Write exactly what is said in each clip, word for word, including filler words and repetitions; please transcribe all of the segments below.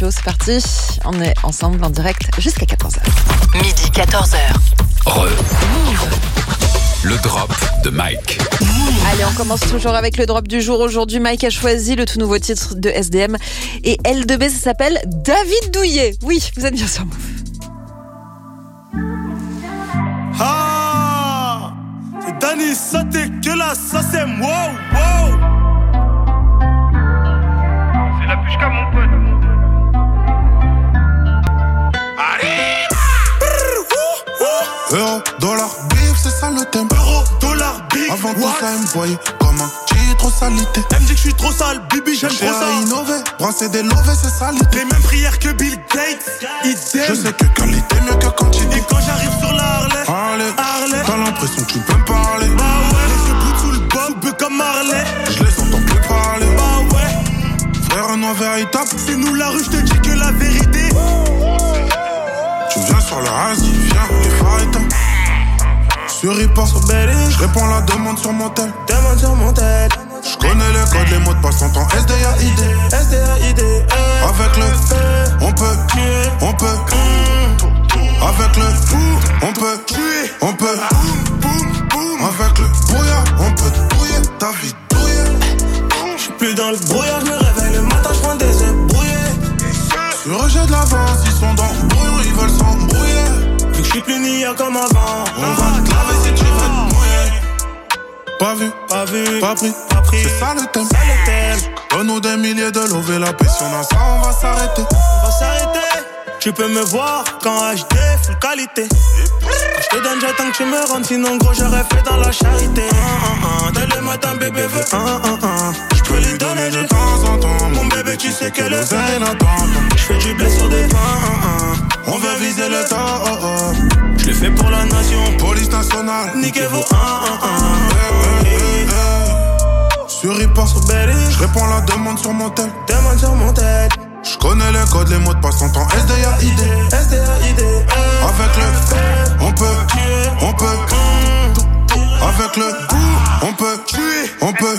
Show, c'est parti. On est ensemble en direct jusqu'à quatorze heures. Midi quatorze heures. Re. Le drop de Mike. Allez, on commence toujours avec le drop du jour. Aujourd'hui, Mike a choisi le tout nouveau titre de S D M et L deux B, ça s'appelle David Douillet. Oui, vous êtes bien sûr. Ah, c'est Danny Saté que là, ça c'est wow, wow. C'est la puce qu'à mon pote. Allez. Euro, dollar, bif, c'est ça le thème. Euro, dollar, bif. Avant tout ça, elle me voyait comme un titre salité. Elle me dit que je suis trop sale, bibi, j'aime trop ça. J'ai innover, brasser des lovés, c'est salité. Les mêmes prières que Bill Gates, idem. Je sais que qualité mieux que quantité. Et quand j'arrive sur la Harley, Harley, Harley, t'as l'impression que tu peux me parler. bah ouais, les yeux bleus sous le bob, peu comme Marley. Je les entends plus parler. Bah ouais, Frère, un noir véritable. c'est nous la rue, je te dis que la vérité. Tu viens sur le Asie, viens, les phares éteints. Sur Ripa, je réponds la demande sur mon tel. Demande sur mon tel. Je connais les codes, les mots de passe en temps S D A I D. S D A I D. Avec le on peut, on peut. Avec le on peut, on peut. Avec le brouillard, on peut brouiller ta vie douillée. J'suis plus dans le brouillard, j'me réveille le matin, j'prends des œufs brouillés. Sur le jet de l'avance, ils sont dans le brouillon, ils veulent s'embrouiller. Vu que j'suis plus nia comme avant. On va te laver si tu veux te mouiller. Pas vu, Pas vu, pas pris, pas pris. c'est ça le thème. Ça le thème. Donne-nous des milliers de lovés, la paix, si on a ça, on va s'arrêter. On va s'arrêter. Tu peux me voir quand H D, full qualité. Je te donne, j'attends que tu me rendes, sinon gros j'aurais fait dans la charité. Uh, uh, uh. Dès le matin, bébé veut un, un, un. Je peux lui donner de temps en temps. Mon bébé, tu sais que le zen attend. Je fais du blé sur des pains. Uh, uh. On veut viser le temps. Oh, oh. Je le fais pour la nation. Police nationale, Niquez vos un, un, un. hey, hey, hey. Sur Ripa, je réponds la demande sur mon tel. Demande sur mon tête. Je connais les codes, les mots de passe en temps S D A I D. S D A I D. Avec le on peut, on peut. Avec le on peut, on peut.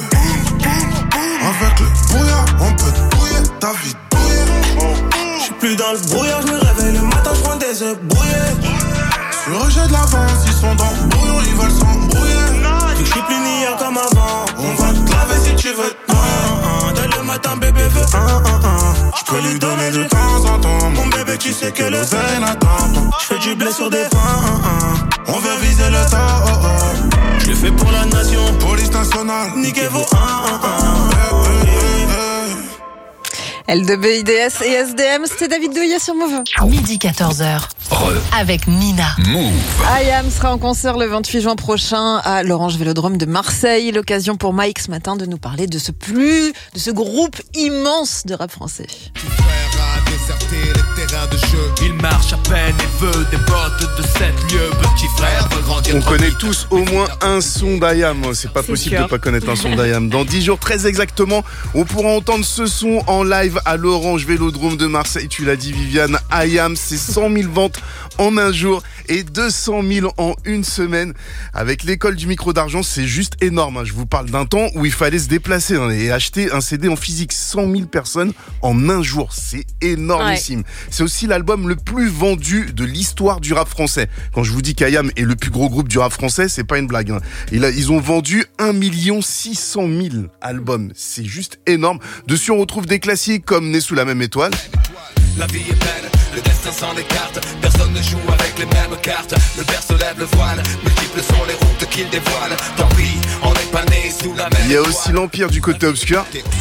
Avec le brouillard, on peut brouiller ta vie douillée. J'suis plus dans le brouillard, j'me réveille le matin, j'prends des œufs brouillés. Sur le jet de l'avance, ils sont dans le brouillon, ils veulent s'embrouiller. Vu que j'suis plus nia comme avant. On va te laver si tu veux. Un, un, un. Dès le matin, bébé veut un, un, un. J'peux lui donner de temps en temps. Mon bébé, tu sais que le zen attend. J'fais du blé sur des pains. Un, un. On veut viser le temps, oh, oh. J'le fais pour la nation. Police nationale, Niquez vos un, un, un. hey, hey, hey. L deux B, I D S et S D M, c'était David Douillet sur Move. Midi quatorze heures. Re. Avec Nina. Move. I A M sera en concert le vingt-huit juin prochain à l'Orange Vélodrome de Marseille. L'occasion pour Mike ce matin de nous parler de ce plus, de ce groupe immense de rap français. Déserté les terrains de jeu. Il marche à peine et veut des bottes de sept lieues. Petit frère veut grandir. On connaît tous au moins un son d'I A M. C'est pas possible sûr. de pas connaître un son d'I A M. Dans dix jours, très exactement, on pourra entendre ce son en live à l'Orange Vélodrome de Marseille. Tu l'as dit, Viviane, I A M, c'est cent mille ventes en un jour et deux cent mille en une semaine. Avec l'école du micro d'argent, c'est juste énorme. Je vous parle d'un temps où il fallait se déplacer et acheter un C D en physique. cent mille personnes en un jour. C'est énormissime. Ouais. C'est aussi l'album le plus vendu de l'histoire du rap français. Quand je vous dis qu'I A M est le plus gros groupe du rap français, c'est pas une blague. Hein. Et là, ils ont vendu un million six cent mille albums. C'est juste énorme. Dessus, on retrouve des classiques comme Né sous la même étoile. La vie est belle, le destin s'en écarte. Personne ne joue avec les mêmes cartes. Le père se lève le voile, multiples sont les routes qu'il dévoile. Tant pis, on n'est pas né sous la même. Il y a aussi l'Empire du côté obscur.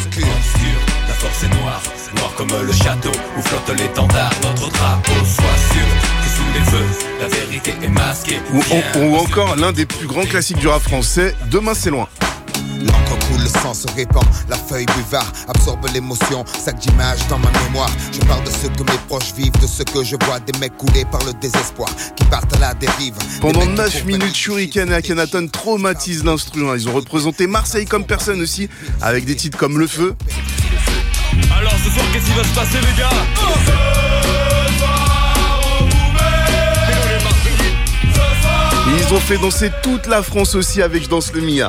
La force est noire, noire comme le château où flotte l'étendard. Notre drapeau, sois sûr que sous les feux, la vérité est masquée. Ou, ou, ou encore l'un des plus grands classiques du rap français, Demain c'est loin. L'encre coule, le sang se répand, la feuille buvard absorbe l'émotion, sac d'images dans ma mémoire. Je parle de ce que mes proches vivent, de ce que je vois, des mecs coulés par le désespoir, qui partent à la dérive. Pendant neuf minutes, Shuriken et Akhenaton traumatisent l'instrument. Ils ont représenté Marseille comme personne aussi, avec des titres comme Le Feu. Alors ce soir, qu'est-ce qui va se passer, les gars? Et ils ont fait danser toute la France aussi avec Je danse le Mia.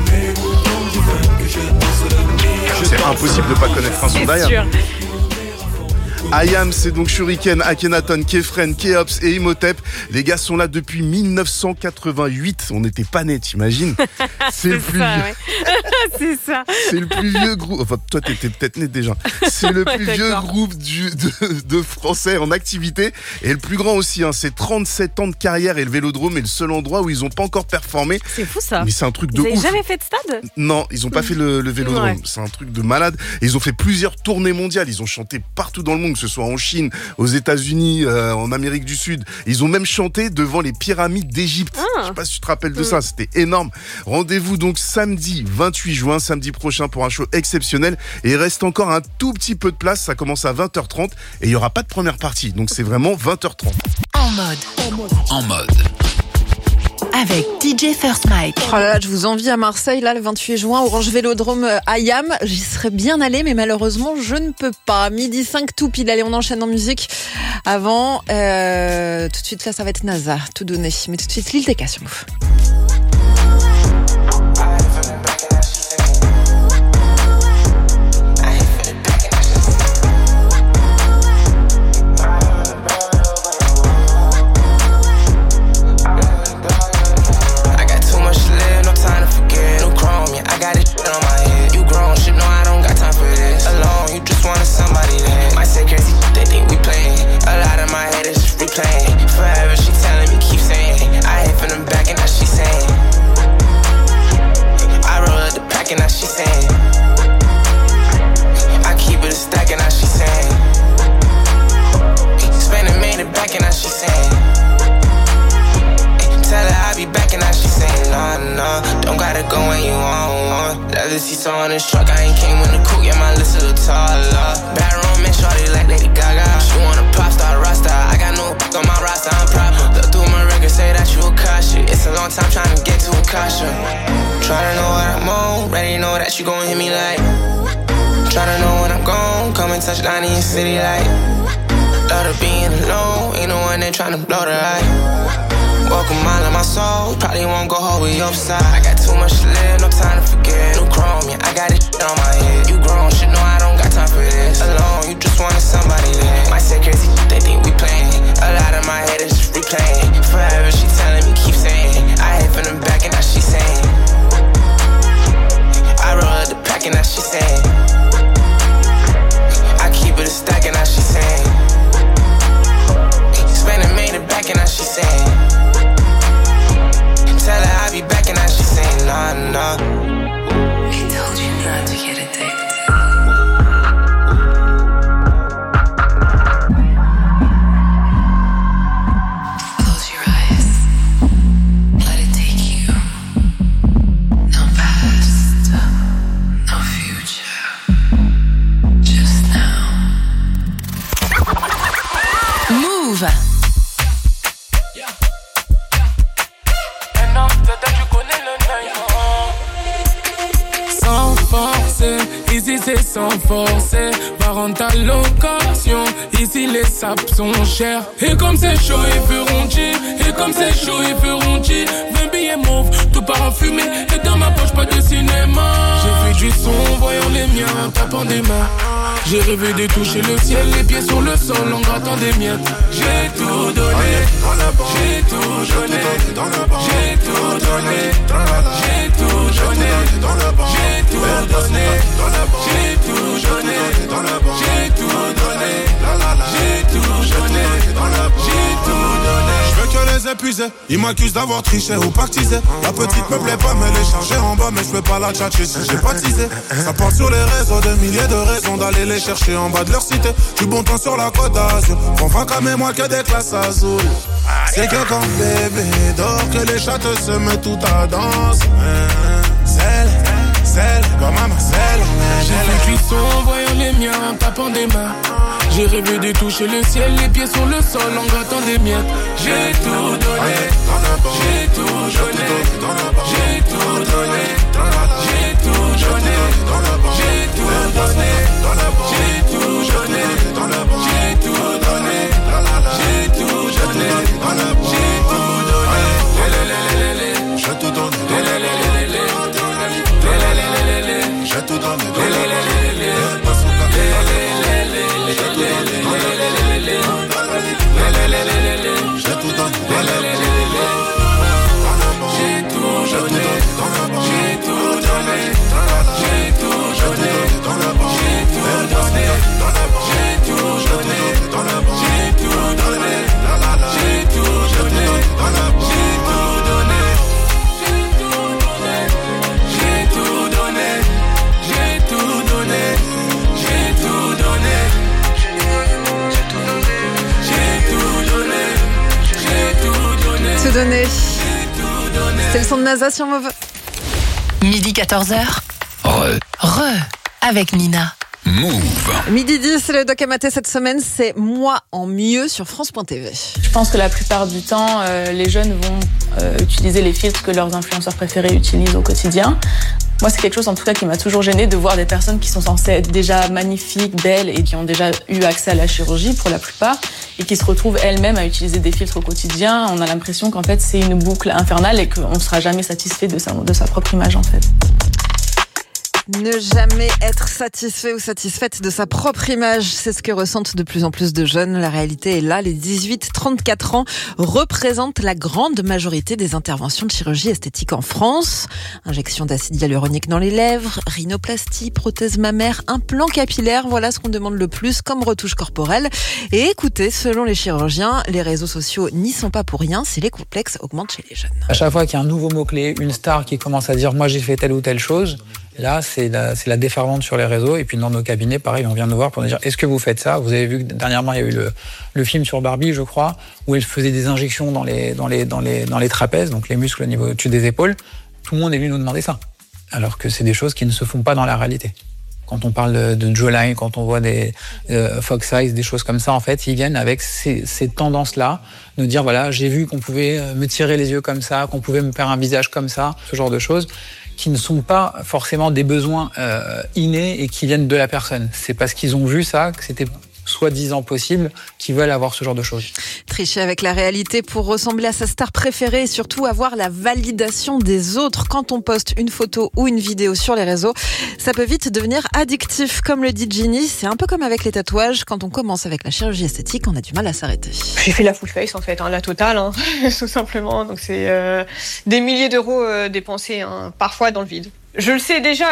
C'est impossible de pas connaître un son d'I A M. Ayam, c'est donc Shuriken, Akhenaton, Kefren, Keops et Imhotep. Les gars sont là depuis mille neuf cent quatre-vingt-huit. On n'était pas nés, t'imagines? C'est le plus ça, vieux. ouais. C'est ça. C'est le plus vieux groupe. Enfin, toi, t'étais peut-être né déjà. C'est le plus Ouais, vieux d'accord. groupe du, de, de Français en activité. Et le plus grand aussi, hein. C'est trente-sept ans de carrière et le Vélodrome est le seul endroit où ils n'ont pas encore performé. C'est fou ça. Mais c'est un truc de Vous avez ouf. jamais fait de stade? Non, ils ont pas fait le, le Vélodrome. Ouais. C'est un truc de malade. Et ils ont fait plusieurs tournées mondiales. Ils ont chanté partout dans le monde, que ce soit en Chine, aux États-Unis, euh, en Amérique du Sud. Ils ont même chanté devant les pyramides d'Égypte. Ah. Je sais pas si tu te rappelles de ça. C'était énorme. Rendez-vous donc samedi vingt-huit juin, samedi prochain pour un show exceptionnel. Et il reste encore un tout petit peu de place. Ça commence à vingt heures trente et il y aura pas de première partie. Donc c'est vraiment vingt heures trente. En mode. En mode. Avec D J First Mike. Oh là là, je vous envie à Marseille, là, le vingt-huit juin, Orange Vélodrome euh, Ayam. J'y serais bien allée, mais malheureusement, je ne peux pas. Midi cinq, tout pile. Allez, on enchaîne en musique. Avant, euh, tout de suite, là, ça va être NASA, tout donné. Mais tout de suite, Lil Tecca sur Move. Forever she telling me keep saying I hate from them back and now she saying I roll up the pack and now she saying I keep it a stack and now she saying Spending made it back and now she saying Tell her I'll be back and now she saying nah nah Don't gotta go when you want one Leather seats on this truck I ain't came with the coupe yeah my list a little taller Bad room and shorty like Lady Gaga She want a pop star roster I got no on my roster, I'm proper. Look through my record, say that you a Kasha. It's a long time trying to get to a Kasha. Try to know what I'm on, ready to know that you gon' hit me like. Try to know when I'm gone, come and touch down in your city like. Love to being alone, ain't no one there trying to blow the light. Walk a mile in my soul, probably won't go home with your side. I got too much to live, no time to forget. New chrome, yeah, I got it on my head. You grown, shit, no, I don't got time for this. Alone, you just wanted somebody there. Might say crazy, they think we playing. A lot of my head is just replaying. Forever she telling me, keep saying I hate from the back and now she saying I roll up the pack and now she saying I keep it a stack and now she saying Spending made it back and now she saying Tell her I'll be back and now she saying nah nah I told you not to get addicted. Close your eyes. Let it take you. No past, no future. Just now. Move. Sans forcer, ici c'est sans forcer. Va rendre ta location, ici les sapes sont chers. Et comme c'est chaud, ils feront chier. Et comme c'est chaud, ils feront chier. vingt billets mauves, tout part en fumée. Et dans ma poche, pas de cinéma. J'ai fait du son, voyant les miens, en tapant des mains. J'ai rêvé de toucher le ciel, les pieds sur le sol, en grattant des miettes. J'ai tout donné, j'ai tout donné, j'ai tout donné, j'ai tout donné, j'ai tout donné, j'ai tout donné, j'ai tout donné, j'ai tout donné, j'ai tout donné. Je veux que les épuiser, ils m'accusent d'avoir triché ou pactisé. La petite me plaît pas, mais les charger en bas, mais je peux pas la tchatcher si j'ai pas teasé. Ça porte sur les réseaux, des milliers de raisons d'aller les chercher en bas de leur cité. Du bon temps sur la côte d'Azur, font vaca mais moi que des classes azules. C'est que quand bébé dort, que les chattes se mettent tout à danse. Celle, celle, comme maman, celle. J'ai fait du son, voyant les miens, en tapant des mains. J'ai rêvé de toucher le ciel, les pieds sur le sol, en grattant des miettes. J'ai tout donné, j'ai tout donné, j'ai tout donné, j'ai tout donné, j'ai tout donné, j'ai tout donné, j'ai tout donné, j'ai tout donné, j'ai tout donné. J'ai tout donné, j'ai tout donné, donné. C'est le son de NASA sur Mauve. Midi quatorze heures. Re. Re. Avec Nina. Move. Midi dix, c'est le doc à mater cette semaine, c'est Moi en mieux sur France point T V. Je pense que la plupart du temps, euh, les jeunes vont euh, utiliser les filtres que leurs influenceurs préférés utilisent au quotidien. Moi, c'est quelque chose en tout cas qui m'a toujours gênée de voir des personnes qui sont censées être déjà magnifiques, belles et qui ont déjà eu accès à la chirurgie pour la plupart et qui se retrouvent elles-mêmes à utiliser des filtres au quotidien. On a l'impression qu'en fait, c'est une boucle infernale et qu'on ne sera jamais satisfait de sa, de sa propre image en fait. Ne jamais être satisfait ou satisfaite de sa propre image, c'est ce que ressentent de plus en plus de jeunes. La réalité est là, les dix-huit trente-quatre ans représentent la grande majorité des interventions de chirurgie esthétique en France. Injection d'acide hyaluronique dans les lèvres, rhinoplastie, prothèse mammaire, implant capillaire, voilà ce qu'on demande le plus comme retouche corporelle. Et écoutez, selon les chirurgiens, les réseaux sociaux n'y sont pas pour rien si les complexes augmentent chez les jeunes. À chaque fois qu'il y a un nouveau mot-clé, une star qui commence à dire « moi j'ai fait telle ou telle chose », là, c'est la, c'est la déferlante sur les réseaux. Et puis dans nos cabinets, pareil, on vient nous voir pour nous dire « est-ce que vous faites ça ?» Vous avez vu que dernièrement, il y a eu le, le film sur Barbie, je crois, où elle faisait des injections dans les, dans les, dans les, dans les trapèzes, donc les muscles au niveau au-dessus des épaules. Tout le monde est venu nous demander ça. Alors que c'est des choses qui ne se font pas dans la réalité. Quand on parle de jawline, quand on voit des euh, Fox Eyes, des choses comme ça, en fait, ils viennent avec ces, ces tendances-là, nous dire, voilà, j'ai vu qu'on pouvait me tirer les yeux comme ça, qu'on pouvait me faire un visage comme ça, ce genre de choses, qui ne sont pas forcément des besoins euh, innés et qui viennent de la personne. C'est parce qu'ils ont vu ça, que c'était soi-disant possible, qu'ils veulent avoir ce genre de choses. Tricher avec la réalité pour ressembler à sa star préférée et surtout avoir la validation des autres quand on poste une photo ou une vidéo sur les réseaux, ça peut vite devenir addictif. Comme le dit Ginny, c'est un peu comme avec les tatouages. Quand on commence avec la chirurgie esthétique, on a du mal à s'arrêter. J'ai fait la full face en fait, hein, la totale, hein, tout simplement. Donc c'est euh, des milliers d'euros euh, dépensés, hein, parfois dans le vide. Je le sais déjà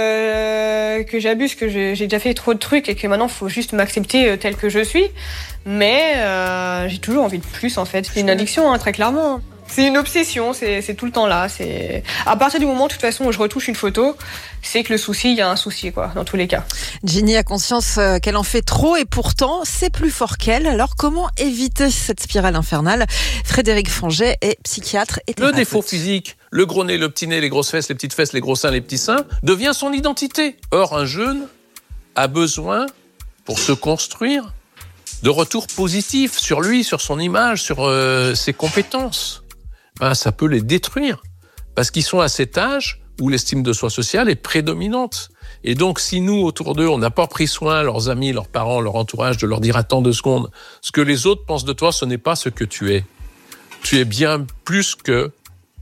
que, que j'abuse, que j'ai, j'ai déjà fait trop de trucs et que maintenant il faut juste m'accepter tel que je suis. Mais euh, j'ai toujours envie de plus en fait. C'est une addiction, hein, très clairement. C'est une obsession, c'est, c'est tout le temps là. C'est... À partir du moment de toute façon où je retouche une photo, c'est que le souci, il y a un souci quoi, dans tous les cas. Ginny a conscience qu'elle en fait trop et pourtant c'est plus fort qu'elle. Alors comment éviter cette spirale infernale ? Frédéric Fanget est psychiatre et thérapeute. Le défaut physique, le gros nez, le petit nez, les grosses fesses, les petites fesses, les gros seins, les petits seins, devient son identité. Or, un jeune a besoin, pour se construire, de retours positifs sur lui, sur son image, sur euh, ses compétences. Ben, ça peut les détruire, parce qu'ils sont à cet âge où l'estime de soi sociale est prédominante. Et donc, si nous, autour d'eux, on n'a pas pris soin, leurs amis, leurs parents, leur entourage, de leur dire « attends deux secondes, ce que les autres pensent de toi, ce n'est pas ce que tu es. Tu es bien plus que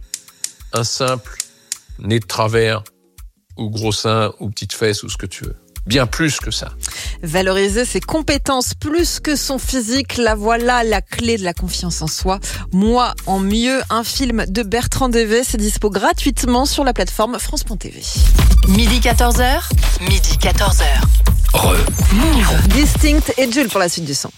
un simple nez de travers, ou gros sein, ou petite fesse, ou ce que tu veux. Bien plus que ça. » Valoriser ses compétences plus que son physique, la voilà la clé de la confiance en soi. Moi en mieux, un film de Bertrand Devey, c'est dispo gratuitement sur la plateforme France point T V. Midi quatorze heures. Midi quatorze heures. Re. Move. Distinct et Jules pour la suite du son.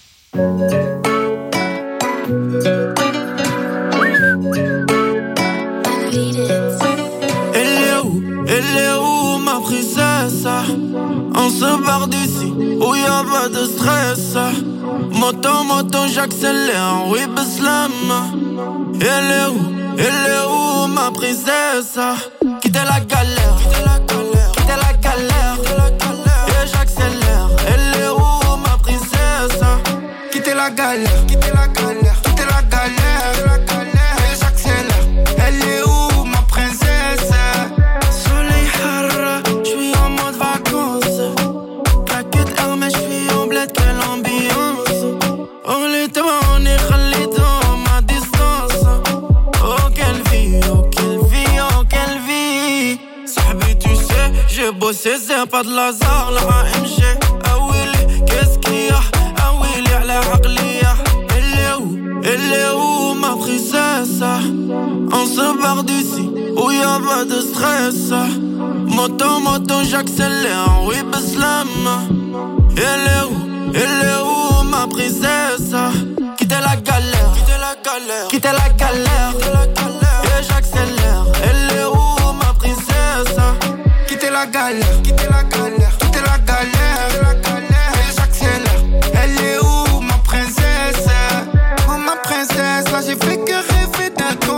Elle est où, elle est où ma princesse? On se barre d'ici, où y'a pas de stress. Moto, moto, j'accélère, oui, Beslam. Elle est où, elle est où ma princesse? Quittez la galère, quittez la galère, et j'accélère. Elle est où ma princesse? Quittez la galère, quittez la galère, quittez la galère, et j'accélère. Elle est où ma princesse? Soleil hara, j'suis en mode vacances. Claquette Hermès, j'suis en bled, quelle ambiance. On l'était, on est râlé dans ma distance. Oh quelle vie, oh quelle vie, oh quelle vie. Sahabi tu sais, j'ai bossé, c'est pas de l'hasard. La A M G, ah oui, qu'est-ce qu'il y a? Ah oui, la aqliya. Elle est où, elle est où ma princesse? On se barre d'ici, où y'a pas de stress. Moto, moto, j'accélère, oui, Beslam. Elle est où, elle est où ma princesse? Quittez la galère, quittez la galère, quittez la galère, et j'accélère. Elle est où ma princesse? Quittez la galère, quittez la galère, quittez la galère, et j'accélère. Elle est où ma princesse? Oh ma princesse, là j'ai fait que rêver d'un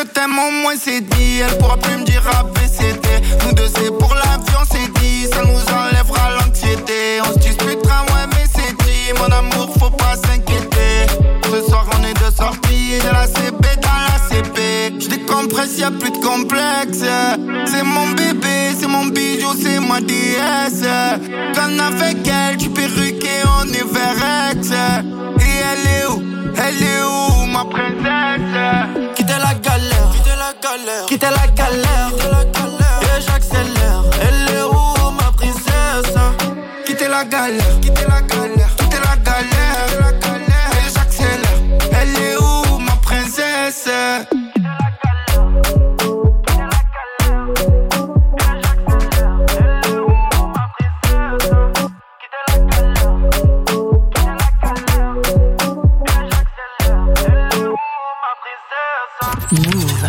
t'aime, au moins c'est dit. Elle pourra plus me dire A B C D. Nous deux c'est pour l'avion, c'est dit. Ça nous enlèvera l'anxiété. On se disputera, ouais mais c'est dit. Mon amour, faut pas s'inquiéter. Ce soir on est de sortie. De la C B dans la C P. J'décompresse, y'a plus de complexe. C'est mon bébé, c'est mon bijou, c'est ma déesse. Quand avec elle, tu perruqué, on est Verex. Et elle est où? Elle est où, ma princesse? Quitter la galère, quitter la galère, quitter la galère, quitter la galère. Et j'accélère. Elle est où, ma princesse? Quitter la galère, quitter la galère, quitter la galère, quitter la galère. Et j'accélère. Elle est où, ma princesse? Move.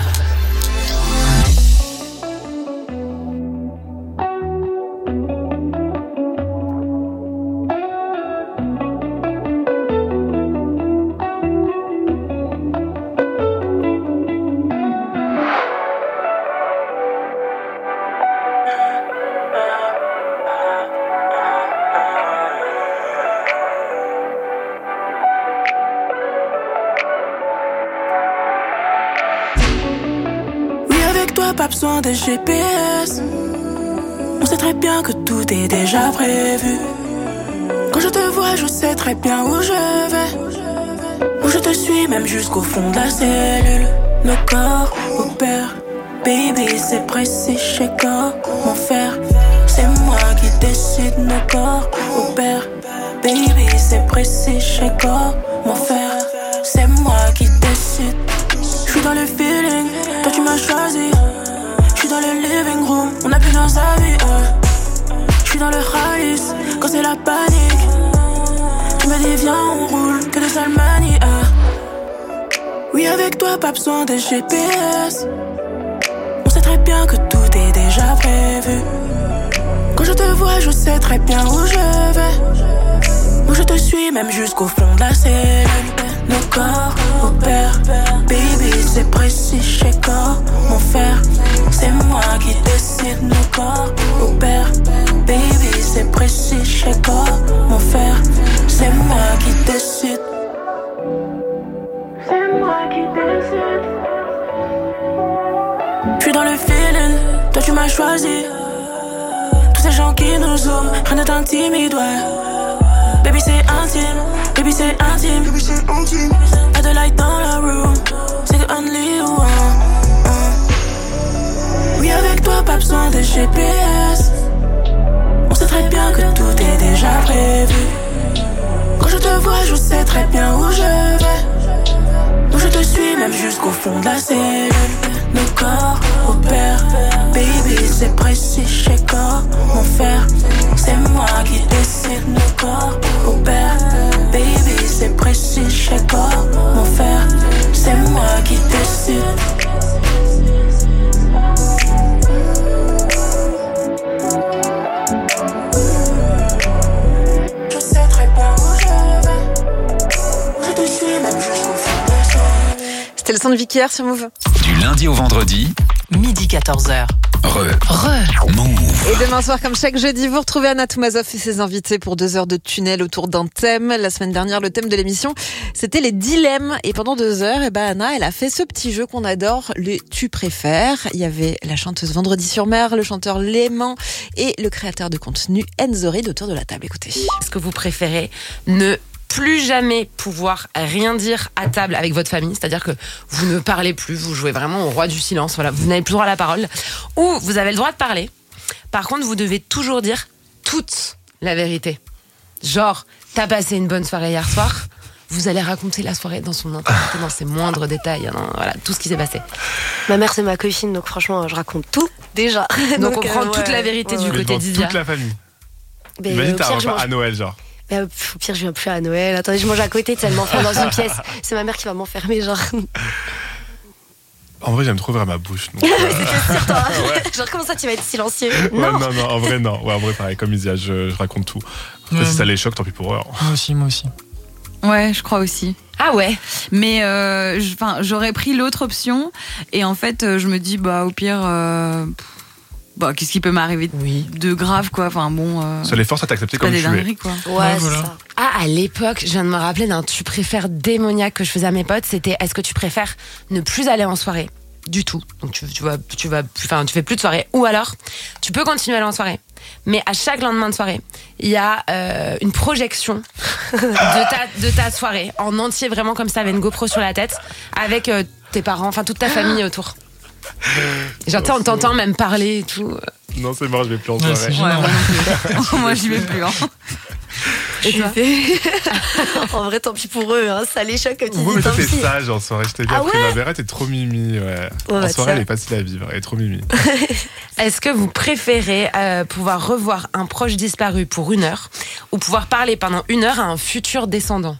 Pas besoin de G P S. On sait très bien que tout est déjà prévu. Quand je te vois, je sais très bien où je vais. Où je te suis, même jusqu'au fond de la cellule. Nos corps opèrent. Baby, c'est précis chez comment faire. C'est moi qui décide. Nos corps opèrent. Baby, c'est précis chez comment faire. C'est moi qui décide. J'suis dans le feeling, toi tu m'as choisi. J'suis dans le living room, on a plus nos avis. Euh. J'suis dans le Khalis, quand c'est la panique. Tu me dis viens on roule, que de Salmanie. Euh. Oui avec toi pas besoin de G P S. On sait très bien que tout est déjà prévu. Quand je te vois je sais très bien où je vais. Où je te suis même jusqu'au fond de la cellule. Nos corps opèrent. Baby c'est précis chez comment faire. C'est moi qui décide. Nos corps opèrent. Baby c'est précis chez comment faire. C'est moi qui décide. C'est moi qui décide. J'suis dans le feeling, toi tu m'as choisi. Tous ces gens qui nous ouvrent, rien ne t'intimide, ouais. Baby c'est intime, baby c'est intime, baby c'est intime. Pas de light dans la room, c'est que only you want. Oui avec toi pas besoin de G P S. On sait très bien que tout est déjà prévu. Quand je te vois je sais très bien où je vais. Où je te suis même jusqu'au fond de la cellule. Nos corps opèrent. Baby c'est précis chez comment faire. C'est moi qui décide. Nos corps opèrent. Baby c'est précis chez comment faire. C'est moi qui décide. Je sais très bien où je vais. Je te suis même jusqu'au fond de la cellule. C'était le son de Vicky R sur Move. Du lundi au vendredi, Midi quatorze heures. Re. Re. Move. Et demain soir, comme chaque jeudi, vous retrouvez Anna Toumazov et ses invités pour deux heures de tunnel autour d'un thème. La semaine dernière, le thème de l'émission, c'était les dilemmes. Et pendant deux heures, eh ben Anna, elle a fait ce petit jeu qu'on adore, le tu préfères. Il y avait la chanteuse Vendredi sur Mer, le chanteur Léman et le créateur de contenu Enzo Reid autour de la table. Écoutez. Est-ce que vous préférez ne plus jamais pouvoir rien dire à table avec votre famille, c'est-à-dire que vous ne parlez plus, vous jouez vraiment au roi du silence, voilà, vous n'avez plus le droit à la parole, ou vous avez le droit de parler, par contre vous devez toujours dire toute la vérité. Genre, t'as passé une bonne soirée hier soir, vous allez raconter la soirée dans son intégrité, dans ses moindres détails, hein, voilà, tout ce qui s'est passé. Ma mère c'est ma copine, donc franchement je raconte tout déjà. Donc, donc on euh, prend ouais, toute la vérité ouais, du ouais. côté d'Isia. Toute la famille. Ben, Imagine t'as un repas mange... à Noël genre. Bah, au pire, je viens plus à Noël. Attendez, je mange à côté, tu sais, elle m'enferme dans une pièce. C'est ma mère qui va m'enfermer, genre. En vrai, j'aime trop ouvrir ma bouche. Donc, euh... C'était sûr, toi. Ouais. Genre, comment ça, tu vas être silencieux? Non, ouais, non, non, en vrai, non. Ouais, en vrai, pareil, comme Isia, je, je raconte tout. Après, ouais, si ça les choque, tant pis pour eux. Moi aussi, moi aussi. Ouais, je crois aussi. Ah ouais. Mais euh, j'aurais pris l'autre option et en fait, je me dis, bah au pire, euh, bah, qu'est-ce qui peut m'arriver oui. de grave, quoi. Enfin bon. Euh, ça les force à t'accepter comme tu es. Quoi. Ouais, ouais voilà. C'est ça. Ah, à l'époque, je viens de me rappeler d'un tu préfères démoniaque que je faisais à mes potes. C'était est-ce que tu préfères ne plus aller en soirée du tout. Donc tu, tu vas, tu vas, enfin tu fais plus de soirée. Ou alors, tu peux continuer à aller en soirée. Mais à chaque lendemain de soirée, il y a euh, une projection de ta, de ta soirée en entier, vraiment comme ça, avec une GoPro sur la tête, avec euh, tes parents, enfin toute ta famille autour. Genre, on t'entend même parler et tout. Non, c'est mort, je vais plus en soirée. Ouais, ouais, moi, moi j'y vais plus. Hein. Et toi en vrai, tant pis pour eux, hein, ça les choque comme tu dis. Oui, mais toi, t'es sage en soirée. Je t'ai dit, ah après ouais Primavera, t'es trop mimi. Ouais. Ouais, en soirée, elle est facile à vivre. Elle est trop mimi. Est-ce que vous préférez euh, pouvoir revoir un proche disparu pour une heure ou pouvoir parler pendant une heure à un futur descendant?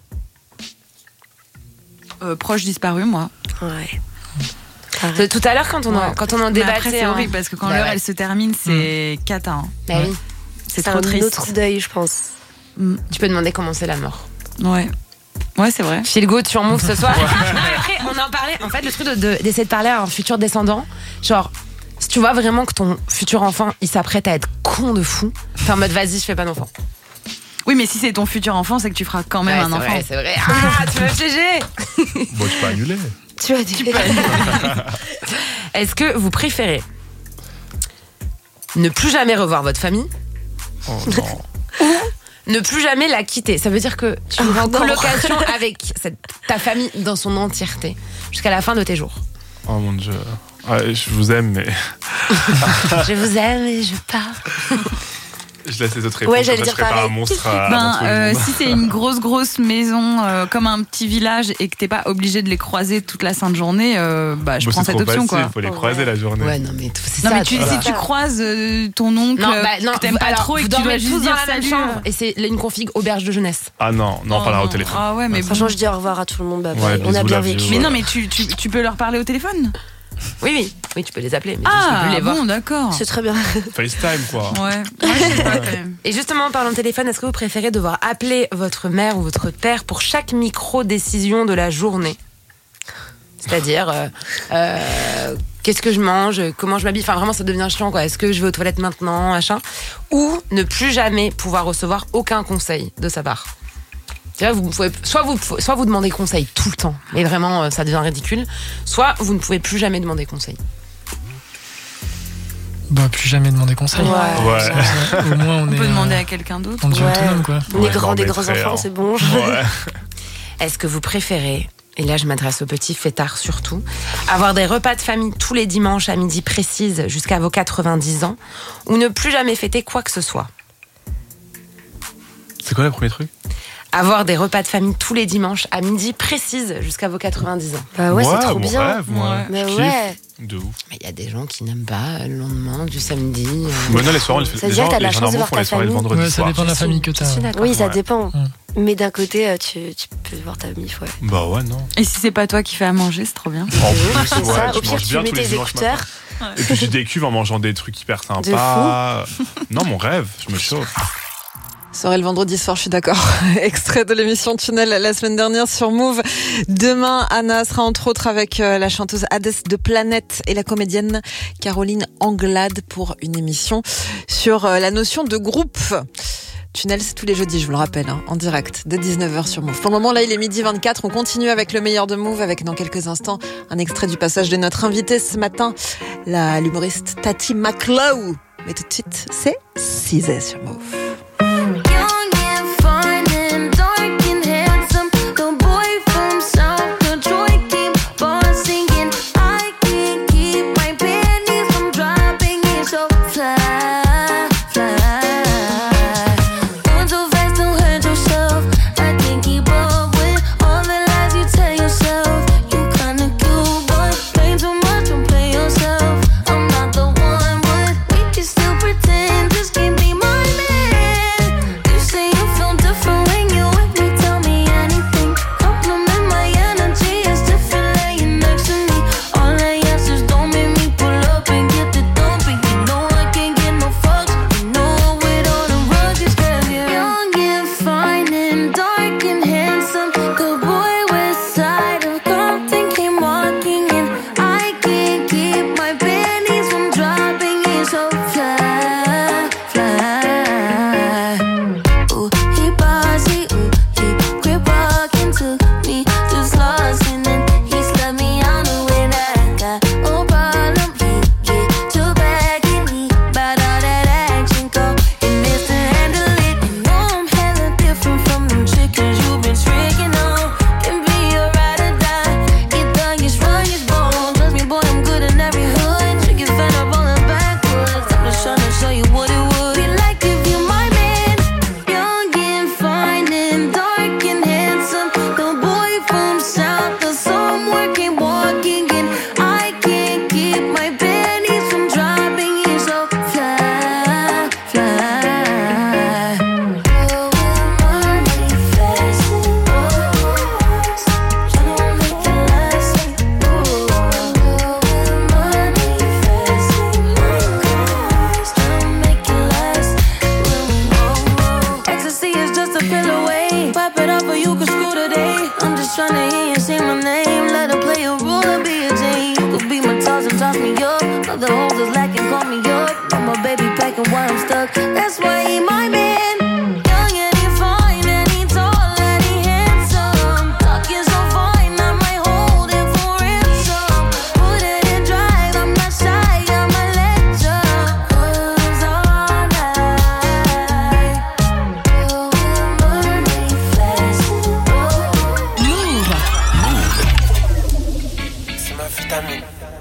euh, Proche disparu, moi. Ouais. De tout à l'heure, quand on en, ouais. quand on en débattait. Après, c'est horrible parce que quand bah l'heure ouais. elle se termine, c'est mmh. cata. Hein. Bah oui. C'est, c'est trop un triste. Un autre deuil, je pense. Mmh. Tu peux demander comment c'est la mort. Ouais. Ouais, c'est vrai. Feel good sur Move ce soir. Ouais. Non, après, on en parlait. En fait, le truc de, de, d'essayer de parler à un futur descendant, genre, si tu vois vraiment que ton futur enfant, il s'apprête à être con de fou, t'es en mode vas-y, je fais pas d'enfant. Oui, mais si c'est ton futur enfant, c'est que tu feras quand même ouais, un c'est enfant. Vrai, c'est vrai. Ah, tu m'as piégé. Bon, tu peux annuler. Tu as dit. Est-ce que vous préférez ne plus jamais revoir votre famille oh, non. ou ne plus jamais la quitter? Ça veut dire que tu es en colocation avec cette, ta famille dans son entièreté jusqu'à la fin de tes jours. Oh mon Dieu. Ah, je vous aime, mais... je vous aime et je pars. Je laisse les autres répondre. Ouais, j'allais dire je serais pas un monstre à, ben, euh, si c'est une grosse grosse maison euh, comme un petit village et que t'es pas obligé de les croiser toute la sainte journée, euh, bah je bon, prends cette option facile, quoi. Il faut les croiser ouais. la journée. Ouais non mais tout, c'est non ça, mais tu, si tu croises euh, ton oncle non, bah, non, que t'aimes pas alors, trop et que tu dois juste dire salut et c'est une config auberge de jeunesse. Ah non non, on parlera au téléphone. Ah ouais mais franchement je dis au revoir à tout le monde. Bah, ouais, on a bien vécu. Mais non mais tu tu tu peux leur parler au téléphone. Oui, oui, oui, tu peux les appeler, mais ah, tu peux plus les voir. Bon, d'accord. C'est très bien. FaceTime, quoi. Ouais. ouais. Et justement, en parlant de téléphone, est-ce que vous préférez devoir appeler votre mère ou votre père pour chaque micro-décision de la journée? C'est-à-dire, euh, euh, qu'est-ce que je mange, comment je m'habille, enfin vraiment ça devient chiant, quoi. Est-ce que je vais aux toilettes maintenant, machin? Ou ne plus jamais pouvoir recevoir aucun conseil de sa part? C'est vrai, vous pouvez, soit, vous, soit vous demandez conseil tout le temps, mais vraiment ça devient ridicule, soit vous ne pouvez plus jamais demander conseil. Bah, plus jamais demander conseil. Ouais. ouais. Au moins, on, on est, peut demander euh, à quelqu'un d'autre. On devient ouais. autonome, quoi. On est ouais, grands, des grands très, enfants, hein. c'est bon. Ouais. Est-ce que vous préférez, et là je m'adresse aux petits fêtards surtout, avoir des repas de famille tous les dimanches à midi précise jusqu'à vos quatre-vingt-dix ans, ou ne plus jamais fêter quoi que ce soit? C'est quoi le premier truc? Avoir des repas de famille tous les dimanches à midi précise jusqu'à vos quatre-vingt-dix ans. Bah ouais, ouais c'est trop mon bien. Rêve, moi. Mais je ouais. De ouf. Mais il y a des gens qui n'aiment pas le lendemain du samedi. Euh... Mais non, les soirs, les, ça les veut dire gens, que t'as de la les chance de voir font ta les soirées le famille. vendredi Ouais, ça soir. dépend de la famille que t'as. Oui, ça ouais. dépend. Mm. Mais d'un côté, tu, tu peux voir ta mif, ouais. Bah ouais, non. Et si c'est pas toi qui fais à manger, c'est trop bien. En plus, c'est ouais, ça. je Au pire, mange tu bien mets tous les tes dimanches écouteurs. matin. Et puis je décuve en mangeant des trucs hyper sympas. Non, mon rêve, je me chauffe. Soirée le vendredi soir, je suis d'accord. Extrait de l'émission Tunnel la semaine dernière sur Move. Demain, Anna sera entre autres avec la chanteuse Hades de Planète et la comédienne Caroline Anglade pour une émission sur la notion de groupe. Tunnel, c'est tous les jeudis, je vous le rappelle, hein, en direct, de dix-neuf heures sur Move. Pour le moment, là, il est midi vingt-quatre. On continue avec le meilleur de Move, avec dans quelques instants un extrait du passage de notre invitée ce matin, la l'humoriste Tati McLeod. Mais tout de suite, c'est Cizé sur Move. Still pretend this can be my man. tryna hear you say my name. Let her play a role and be a Jane. You could be my toss and toss me up. Other hoes is lacking, call me up. I'm my baby packing while I'm stuck. That's why he my man. Young and he fine and he tall and he handsome. Talking so fine, I might hold him for ransom. Put it in drive, I'm not shy, I'm a legend. Cause all night, you'll burn me fast. Move. C'est ma vitamine.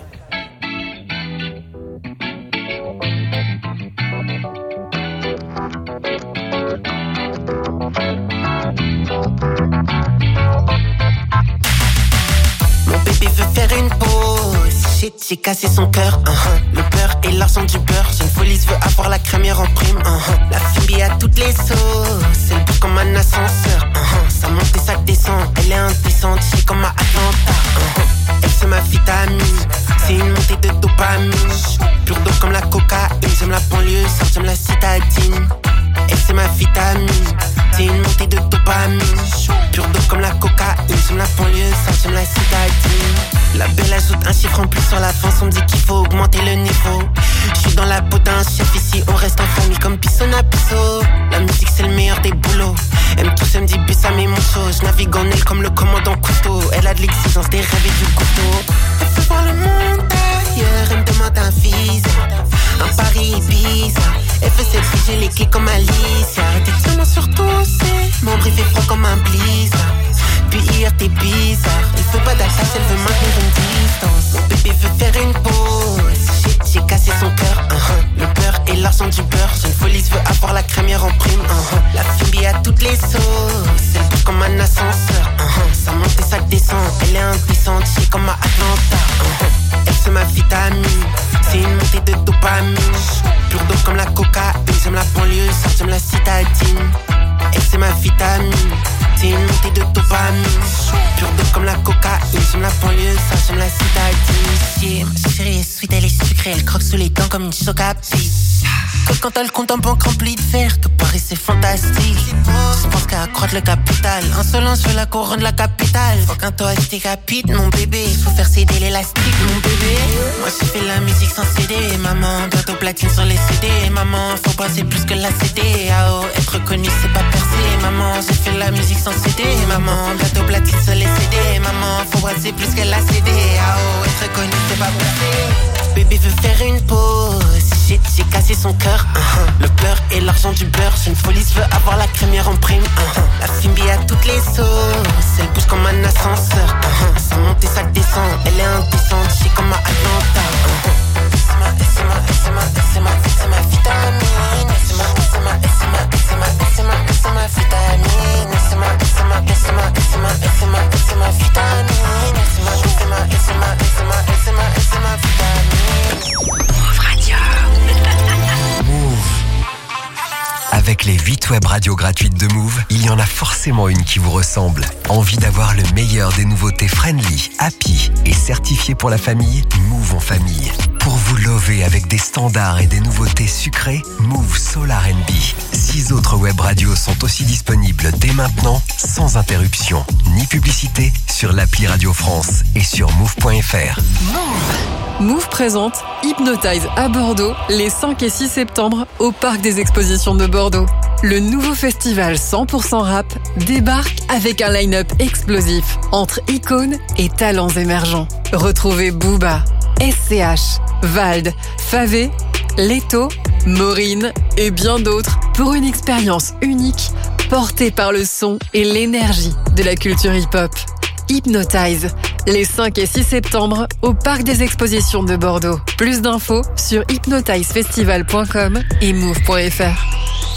Mon bébé veut faire une pause. Shit, j'ai cassé son cœur. Uh-huh. Le beurre et l'argent du beurre. J'ai une folie, veut avoir la crémière en prime. Uh-huh. La fille à toutes les sauces. Elle bouge comme un ascenseur. Uh-huh. Ça monte et ça descend. Elle est indécente, j'ai comme à Atlanta. Uh-huh. Elle c'est ma vitamine. C'est une montée de dopamine. Pure d'eau comme la cocaïne. J'aime la banlieue, ça j'aime la citadine. Elle c'est ma vitamine. C'est une montée de dopamine. Pure d'eau comme la cocaïne. J'aime la banlieue, ça j'aime la citadine. La belle ajoute un chiffre en plus sur la fin. On me dit qu'il faut augmenter le niveau. J'suis dans la peau d'un chef ici. On reste en famille comme Pisson à Pisso. La musique c'est le meilleur des boulots. Elle me touche, elle me dit bus à mes manchots. J'navigue en elle comme le commandant Cousteau. Elle a de l'exigence, des rêves et du couteau. Elle veut voir le monde ailleurs. Elle me demande un visa. Un Paris Ibiza. Elle veut selfie, j'ai les clés comme Alicia. T'es tellement sur tout, c'est mon brief est froid comme un blizzard. Puis hier t'es bizarre. Elle veut pas d'alsace, elle veut maintenir une distance. Mon bébé veut faire une pause. Shit, j'ai cassé son cœur. Uh-huh. Le beurre et l'argent du beurre. J'ai une folie, veut avoir la crémière en prime. Uh-huh. La fille à toutes les sauces. Elle bouge comme un ascenseur. Uh-huh. Ça monte et ça descend. Elle est indécente, j'ai comme à Atlanta. Uh-huh. Elle c'est ma vitamine. C'est une montée de dopamine. Pure d'eau comme la cocaïne. J'aime la banlieue, ça j'aime la citadine. Elle c'est ma vitamine. C'est une montée de dopamine. Pure d'eau comme la cocaïne. J'aime la banlieue, ça j'aime la citadine. Yeah, ma chérie est sweet, elle est sucrée. Elle croque sous les dents comme une choc-à-pic. Que quand elle compte en banque remplie de verre. Que Paris c'est fantastique. Je pense qu'à accroître le capital. Insolence, je veux la couronne de la capitale. Faut qu'un toi je décapite mon bébé. Faut faire céder l'élastique mon bébé. Moi j'ai fait la musique sans C D. Maman, bientôt platine sur les C D. Maman, faut passer plus que la C D. Ah oh, être reconnu c'est pas percer. Maman, j'ai fait la musique sans C D. Maman, bientôt platine sur les C D. Maman, faut passer plus que la C D. Ah oh, être reconnu c'est pas percer. Bébé veut faire une pause. Shit, j'ai cassé son cœur. Uh-huh. Le beurre et l'argent du beurre. J'ai une folie, veut avoir la crémière en prime. Uh-huh. La fille à toutes les sauces. Elle bouge comme un ascenseur. Uh-huh. Ça monte et ça descend. Elle est indécente, j'ai comme à Atlanta. Uh-huh. C'est ma, c'est ma, c'est ma, c'est ma, c'est ma vitamine. C'est ma, c'est ma, c'est ma, c'est ma, c'est ma, c'est ma vitamine. C'est ma, c'est ma, c'est ma, c'est ma, c'est ma, c'est ma vitamine. C'est ma, c'est ma, c'est ma, c'est ma, c'est ma, c'est ma vitamine. Move Radio. Move. Avec les huit web radios gratuites de Move, il y en a forcément une qui vous ressemble. Envie d'avoir le meilleur des nouveautés friendly, happy et certifiées pour la famille? Move en famille. Pour vous lover avec des standards et des nouveautés sucrées, Move Solar N B. Six autres web radios sont aussi disponibles dès maintenant, sans interruption, ni publicité, sur l'appli Radio France et sur move point f r. Move présente Hypnotize à Bordeaux les cinq et six septembre au Parc des Expositions de Bordeaux. Le nouveau festival cent pour cent rap débarque avec un line-up explosif entre icônes et talents émergents. Retrouvez Booba, S C H, Vald, Favé, Leto, Maureen et bien d'autres pour une expérience unique portée par le son et l'énergie de la culture hip-hop. Hypnotize, les cinq et six septembre au Parc des Expositions de Bordeaux. Plus d'infos sur hypnotize festival point com et move point f r.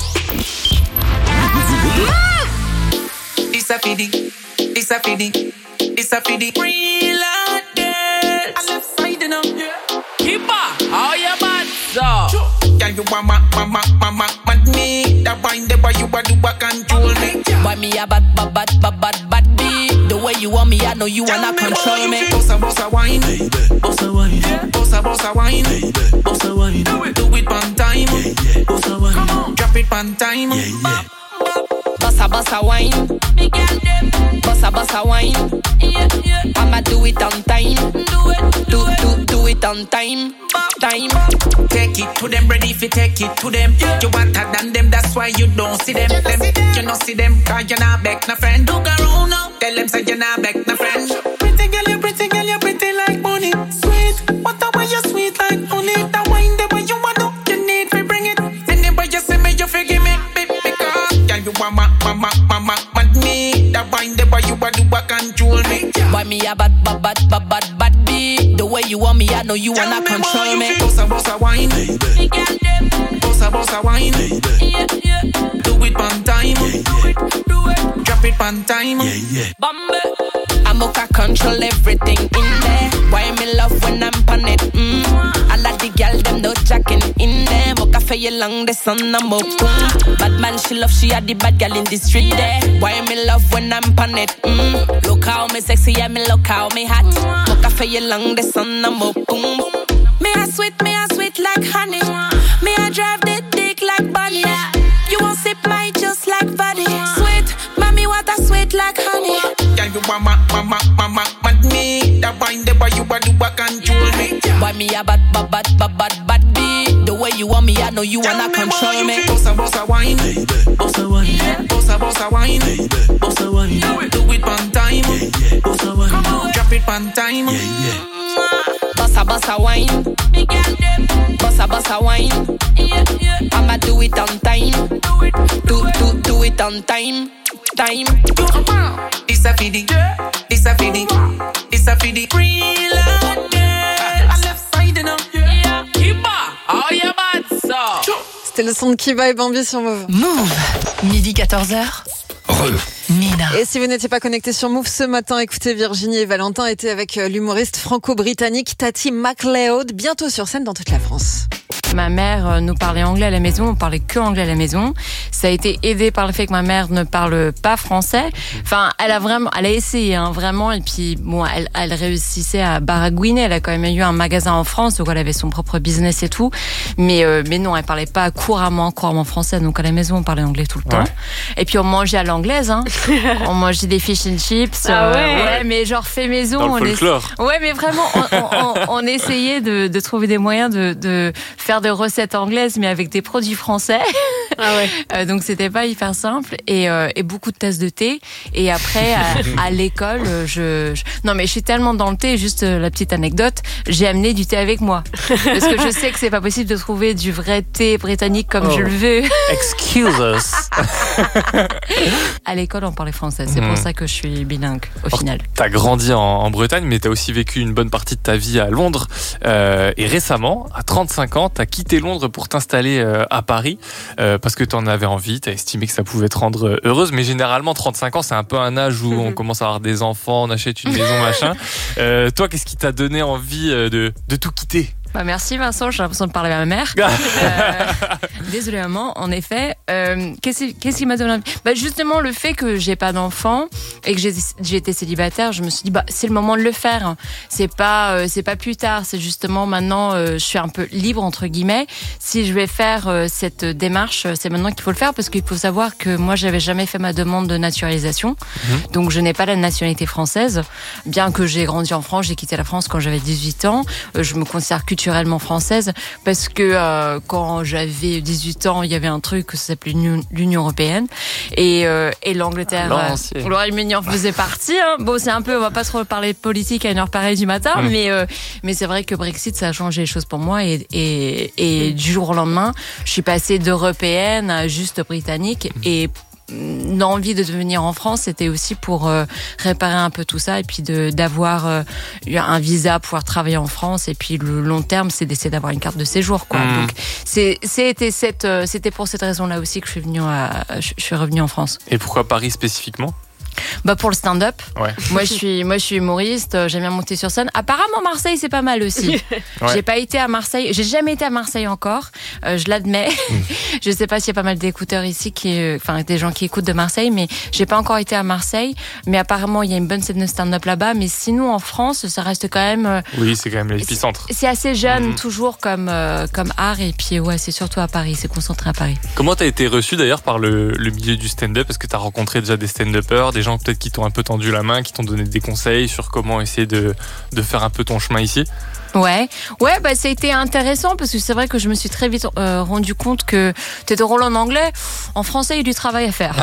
It's a fidi, it's a fidi, it's a fidi. Real girl, I'm left side now. Keep up, how you bad so? Girl, you want ma ma ma ma ma mad me. That wine, the boy you a do a control me. Why me a bad bad bad bad bad bad me? The way you want me, I know you wanna control me. Bossa bossa wine, bossa wine, bossa bossa wine, bossa wine. Do it, do it one time, bossa wine. Drop it one time. Bossa Bossa bossa wine, me girl them. Bossa bossa wine, yeah yeah. I'ma do it on time, do it, do do do it on time, time. Take it to them, ready fi take it to them. You hotter than them, that's why you don't see them. them. You don't see them, cause you're not back, no friend. Look around now, tell them say you're not back, no friend. Pretty girl, you pretty girl, you pretty like money. Sweet, what the way you sweet like honey. That wine, the way you want to, you need to bring it. Anyway you see me, you forgive me, because girl you want ma, ma, ma, ma, ma, ma, me. That wine, the way you want to, I control me. Why me a bad, bad, bad, bad, bad, bad bee? The way you want me, I know you wanna control me. Bossa, bossa wine, me girl them. Bossa, bossa wine, yeah, yeah. do it one time, do it, do it, drop it one time, yeah, yeah. Bambi. I'm okay, control everything in there. Why me love when I'm on it? Mm. I like the girl them no jacking in there. Mocha for you long the sun I'm up. Mm. Bad man she love she had the bad girl in the street there. Why me love when I'm on it? Mm. Look how me sexy yeah me look how me hot. Mocha for you long the sun I'm up. Mm. Me a sweet me a sweet like honey. Me a drive the dick like bunny. You won't sip my just like body. Sweet, mommy what a sweet like honey. Girl, you want ma, ma, ma, ma, ma, ma, me. That wine, the way you want to, I control me. Why me a bad, bad, bad, bad, bad, bad bee? The way you want me, I know you wanna control me. Bossa, bossa wine, bossa wine, bossa, bossa wine, bossa wine. Do it one time, bossa wine. Drop it one time, bossa, bossa wine. Me girl them, bossa, bossa wine. Yeah, yeah. I'ma do it on time, do it, do, do, do it on time. Time. This a feedy, this a feedy, this a feedy. Real hot girl. I left side now. Yeah. Kiba, oh yeah bad so. C'était le son de Kiba et Bambi sur Move. Move. Midi quatorze heures. Re. Nina. Et si vous n'étiez pas connecté sur Move ce matin, écoutez, Virginie et Valentin étaient avec l'humoriste franco-britannique Tati McLeod, bientôt sur scène dans toute la France. Ma mère nous parlait anglais à la maison, on parlait que anglais à la maison. Ça a été aidé par le fait que ma mère ne parle pas français. Enfin, elle a vraiment, elle a essayé, hein, vraiment. Et puis, bon, elle, elle réussissait à baragouiner. Elle a quand même eu un magasin en France, donc elle avait son propre business et tout. Mais, euh, mais non, elle parlait pas couramment, couramment français. Donc à la maison, on parlait anglais tout le temps. Ouais. Et puis on mangeait à l'anglaise, hein. On mangeait des fish and chips. Ah ouais. Euh, ouais, mais genre fait maison. Dans le folklore. On es... Ouais, mais vraiment, on, on, on, on essayait de, de trouver des moyens de, de faire des recettes anglaises, mais avec des produits français. Ah ouais. Euh, donc c'était pas hyper simple et, euh, et beaucoup de tasses de thé. Et après à, à l'école, je, je non mais je suis tellement dans le thé. Juste euh, la petite anecdote, j'ai amené du thé avec moi parce que je sais que c'est pas possible de trouver du vrai thé britannique comme oh. je le veux. Excuse us. À l'école, on parlait français. C'est mmh. pour ça que je suis bilingue au Alors, final. T'as grandi en, en Bretagne, mais t'as aussi vécu une bonne partie de ta vie à Londres. Euh, et récemment, à trente-cinq ans, t'as quitté Londres pour t'installer euh, à Paris euh, parce que t'en avais envie, t'as estimé que ça pouvait te rendre heureuse. Mais généralement, trente-cinq ans, c'est un peu un âge où mmh. on commence à avoir des enfants, on achète une maison, machin. Euh, toi, qu'est-ce qui t'a donné envie de, de tout quitter ? Bah merci Vincent, j'ai l'impression de parler à ma mère. euh, désolée maman, en effet. Euh, qu'est-ce, qu'est-ce qui m'a donné envie ? Bah justement le fait que j'ai pas d'enfant et que j'ai, j'ai été célibataire, je me suis dit bah c'est le moment de le faire. C'est pas euh, c'est pas plus tard, c'est justement maintenant euh, je suis un peu libre entre guillemets. Si je vais faire euh, cette démarche, c'est maintenant qu'il faut le faire parce qu'il faut savoir que moi j'avais jamais fait ma demande de naturalisation, mmh. donc je n'ai pas la nationalité française. Bien que j'ai grandi en France, j'ai quitté la France quand j'avais dix-huit ans, euh, je me considère culturellement française parce que euh, quand j'avais dix-huit ans, il y avait un truc que ça s'appelait l'Union, l'Union européenne et, euh, et l'Angleterre, euh, le Royaume-Uni en faisait partie. Hein. Bon, c'est un peu, on va pas trop parler de politique à une heure pareille du matin, mmh. mais euh, mais c'est vrai que Brexit ça a changé les choses pour moi et et, et du jour au lendemain, je suis passée d'européenne à juste britannique mmh. et l'envie de devenir en France, c'était aussi pour euh, réparer un peu tout ça et puis de, d'avoir euh, un visa, pouvoir travailler en France et puis le long terme, c'est d'essayer d'avoir une carte de séjour, quoi. Mmh. Donc c'est, c'était cette, c'était pour cette raison-là aussi que je suis venue à, je suis revenue en France. Et pourquoi Paris spécifiquement ? Bah pour le stand-up. Ouais. Moi je suis moi je suis humoriste, euh, j'aime bien monter sur scène. Apparemment Marseille c'est pas mal aussi. Ouais. J'ai pas été à Marseille, j'ai jamais été à Marseille encore. Euh, je l'admets. Je sais pas s'il y a pas mal d'écouteurs ici qui euh, enfin des gens qui écoutent de Marseille, mais j'ai pas encore été à Marseille, mais apparemment il y a une bonne scène de stand-up là-bas, mais sinon en France, ça reste quand même euh, Oui, c'est quand même l'épicentre. c'est assez jeune toujours comme euh, comme art et puis ouais, c'est surtout à Paris, c'est concentré à Paris. Comment t'as été reçu d'ailleurs par le, le milieu du stand-up? Est-ce que t'as rencontré déjà des stand-uppers, des gens peut-être qui t'ont un peu tendu la main, qui t'ont donné des conseils sur comment essayer de, de faire un peu ton chemin ici? Ouais, ouais, bah ça a été intéressant parce que c'est vrai que je me suis très vite euh, rendu compte que t'es drôle en anglais, en français il y a du travail à faire.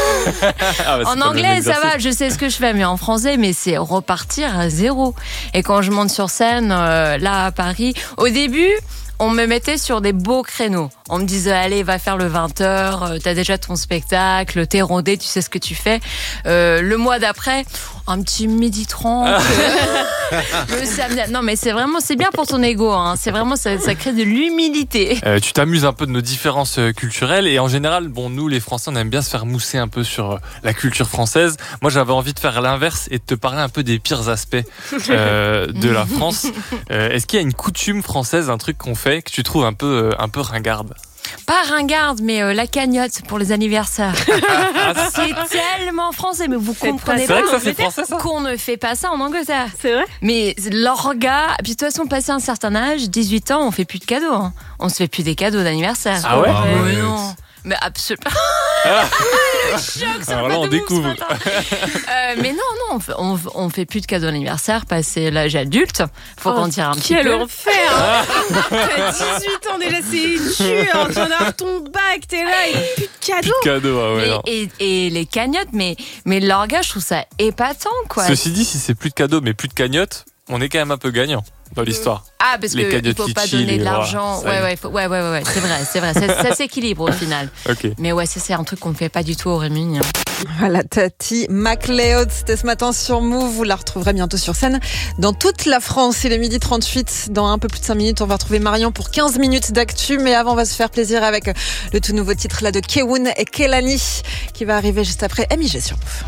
Ah bah, en anglais ça va, je sais ce que je fais, mais en français, mais c'est repartir à zéro. Et quand je monte sur scène euh, là à Paris, au début. On me mettait sur des beaux créneaux. On me disait, allez, va faire le vingt heures, euh, t'as déjà ton spectacle, t'es rondé, tu sais ce que tu fais. Euh, le mois d'après, un petit midi trente. euh, le samedi. Non, mais c'est vraiment, c'est bien pour ton ego, hein. C'est vraiment, ça, ça crée de l'humilité. Euh, tu t'amuses un peu de nos différences euh, culturelles et en général, bon, nous les Français, on aime bien se faire mousser un peu sur euh, la culture française. Moi, j'avais envie de faire l'inverse et de te parler un peu des pires aspects euh, de la France. Euh, est-ce qu'il y a une coutume française, un truc qu'on fait que tu trouves un peu, euh, un peu ringarde? Pas ringarde, mais euh, la cagnotte pour les anniversaires. C'est tellement français, mais vous comprenez pas vrai que ça, c'est français, ça qu'on ne fait pas ça en Angleterre. C'est vrai. Mais l'orga, puis de toute façon, passé un certain âge, dix-huit ans, on fait plus de cadeaux. Hein. On se fait plus des cadeaux d'anniversaire. Ah ouais, ah ouais. Non. Mais absolument. Ah. Le choc, ça Alors là, on découvre. euh, mais non, non, on fait, on, on fait plus de cadeaux d'anniversaire, passé l'âge adulte. Faut oh, qu'on tire un petit quel peu. Quel enfer. T'as dix-huit ans déjà, c'est une tueur. Tu en as ton bac, t'es là et plus de cadeaux. Plus de cadeaux, ah ouais. Mais, et, et les cagnottes, mais, mais l'orga, je trouve ça épatant, quoi. Ceci dit, si c'est plus de cadeaux, mais plus de cagnottes, on est quand même un peu gagnant dans l'histoire. Ah, parce les qu'il ne faut pas donner de l'argent. Voilà, ouais, ouais, faut, ouais, ouais, ouais, ouais, c'est vrai, c'est vrai. Ça, ça s'équilibre au final. Okay. Mais ouais, ça, c'est un truc qu'on ne fait pas du tout au Réunion. Voilà, Tati MacLeod, c'était ce matin sur Move. Vous la retrouverez bientôt sur scène dans toute la France. Il est midi trente-huit. Dans un peu plus de cinq minutes, on va retrouver Marion pour quinze minutes d'actu. Mais avant, on va se faire plaisir avec le tout nouveau titre là de Kewun et Kelani qui va arriver juste après M I G sur Move.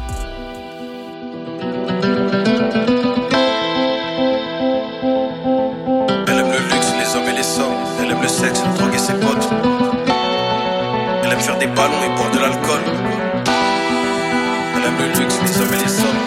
Elle aime le sexe, droguer ses potes. Elle aime faire des ballons et boire de l'alcool. Elle aime le luxe, les hommes et les sommes.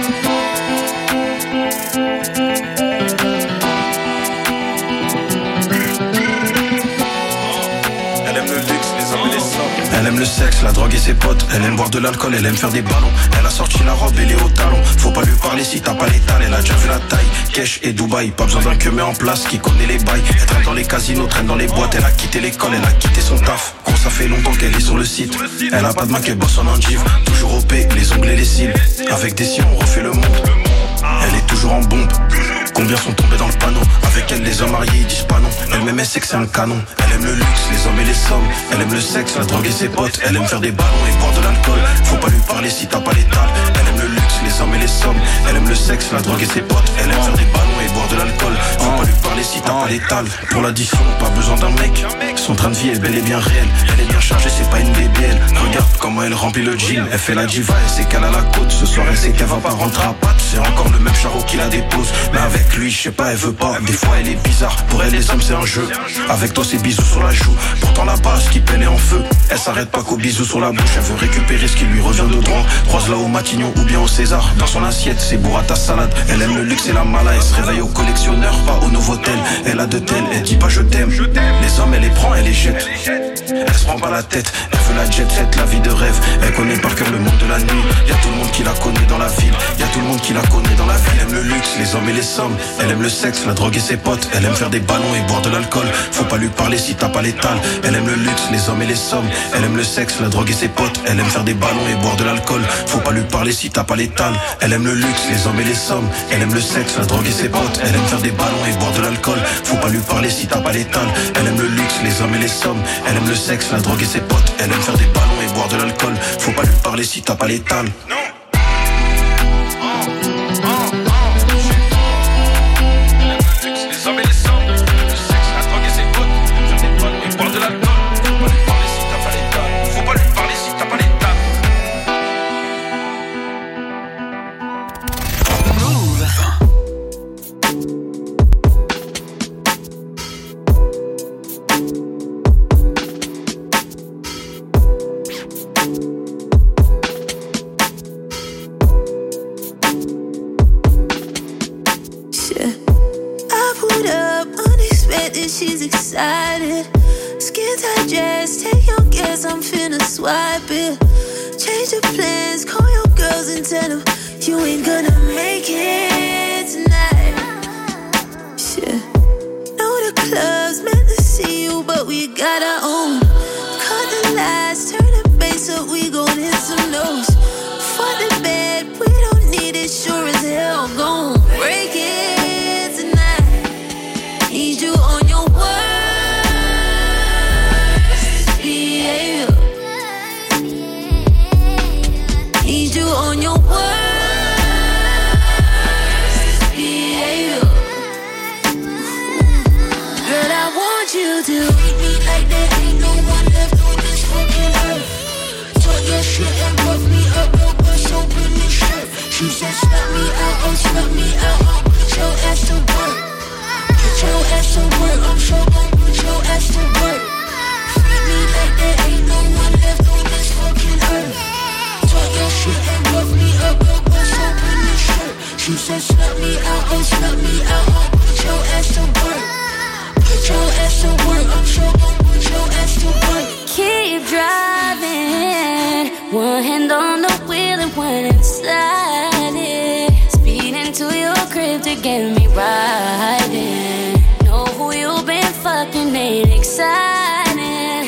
Elle aime le luxe, les hommes et les sommes. Elle aime le sexe, la drogue et ses potes. Elle aime boire de l'alcool, elle aime faire des ballons. Elle a sorti la robe et les hauts talons. Faut pas lui parler si t'as pas l'étal. Elle a déjà vu la taille, Kesh et Dubaï. Pas besoin d'un que met en place qui connaît les bails. Elle traîne dans les casinos, traîne dans les boîtes. Elle a quitté l'école, elle a quitté son taf. Gros, ça fait longtemps qu'elle est sur le site. Elle a pas de main qu'elle bosse en endive. Toujours au P, les ongles et les cils. Avec des cils on refait le monde. Elle est toujours en bombe. Combien sont tombés dans le panneau? Avec elle les hommes mariés ils disent pas non. Elle-même elle sait que c'est un canon. Elle aime le luxe, les hommes et les sommes. Elle aime le sexe, la drogue et ses potes. Elle aime faire des ballons et boire de l'alcool. Faut pas lui parler si t'as pas l'étal. Elle aime le luxe, les hommes et les sommes. Elle aime le sexe, la drogue et ses potes. Elle aime faire des ballons et boire de l'alcool. Faut pas lui parler si t'as pas l'étal. Pour l'addition, pas besoin d'un mec. Son train de vie est bel et bien réel. Elle est bien chargée, c'est pas une B B L. Regarde comment elle remplit le jean. Elle fait la diva, elle sait qu'elle a la côte. Ce soir elle sait qu'elle va pas rentrer à patte. C'est encore le même charreau qui la dépose. Mais avec lui, je sais pas, elle veut pas. Des fois elle est bizarre. Pour elle les hommes c'est un jeu. Avec toi c'est bisous sur la joue. Pourtant la base qui peine est en feu. Elle s'arrête pas qu'au bisou sur la bouche. Elle veut récupérer ce qui lui revient de droit. Croise-la au Matignon ou bien au César. Dans son assiette c'est burrata salade. Elle aime le luxe et la mala. Elle se réveille au collectionneur, pas au Novotel. Elle a de telles, elle dit pas je t'aime. Les hommes elle les prend, elle les jette. Elle se prend pas la tête. Elle veut la jet set, la vie de rêve. Elle connaît par cœur le monde de la nuit. Y'a tout le monde qui la connaît dans la ville. Y'a tout le monde qui la connaît dans la ville. Elle aime le luxe, les hommes et les sommes. Elle aime le sexe, la drogue et ses potes. Elle aime faire des ballons et boire de l'alcool. Faut pas lui parler si t'as pas l'étal. Elle aime le luxe, les hommes et les sommes. Elle aime le sexe, la drogue et ses potes. Elle aime faire des ballons et boire de l'alcool. Faut pas lui parler si t'as pas l'étal. Elle aime le luxe, les hommes et les sommes. Elle aime le sexe, la drogue et ses potes. Elle aime faire des ballons et boire de l'alcool. Faut pas lui parler si t'as pas l'étal. Elle aime le luxe, les hommes et les sommes. Elle aime le sexe, la drogue et ses potes. Elle aime faire des ballons et boire de l'alcool. Faut pas lui parler si t'as pas l'étal. Les hommes et les sommes, le sexe, la drogue et ses potes. Faire des ballons et boire de l'alcool. Faut pas lui parler si t'as pas l'état. Faut pas lui parler si t'as pas l'état. expect that she's excited. Skin tight dress, take your guess, I'm finna swipe it. Change the plans, call your girls and tell them you ain't gonna make it tonight. Shit. Know the club's meant to see you, but we got our own. Cut the lights, turn the bass up, we gon' hit some notes. Fuck the bed, we don't need it, sure as hell gon' break it tonight. Need you on your worst behavior. Need you on your worst behavior. Girl, I want you to treat me like there ain't no one left on this fucking earth. Talk your shit and rough me up, no bust open this shirt. She said slap me out, oh slap me out, oh put your ass to work. Put your ass to work, I'm sure gon' put your ass to work. Treat me like there ain't no one left on this fucking earth. Talk your shit and rough me up, no bust open this shirt. She said slap me out, oh slap me out, oh put your ass to work. Put your ass to work, I'm sure gon' put your ass to work. Keep driving, one hand on the wheel and one inside it. Speeding to your crib to get me riding. Know who you been fucking ain't exciting.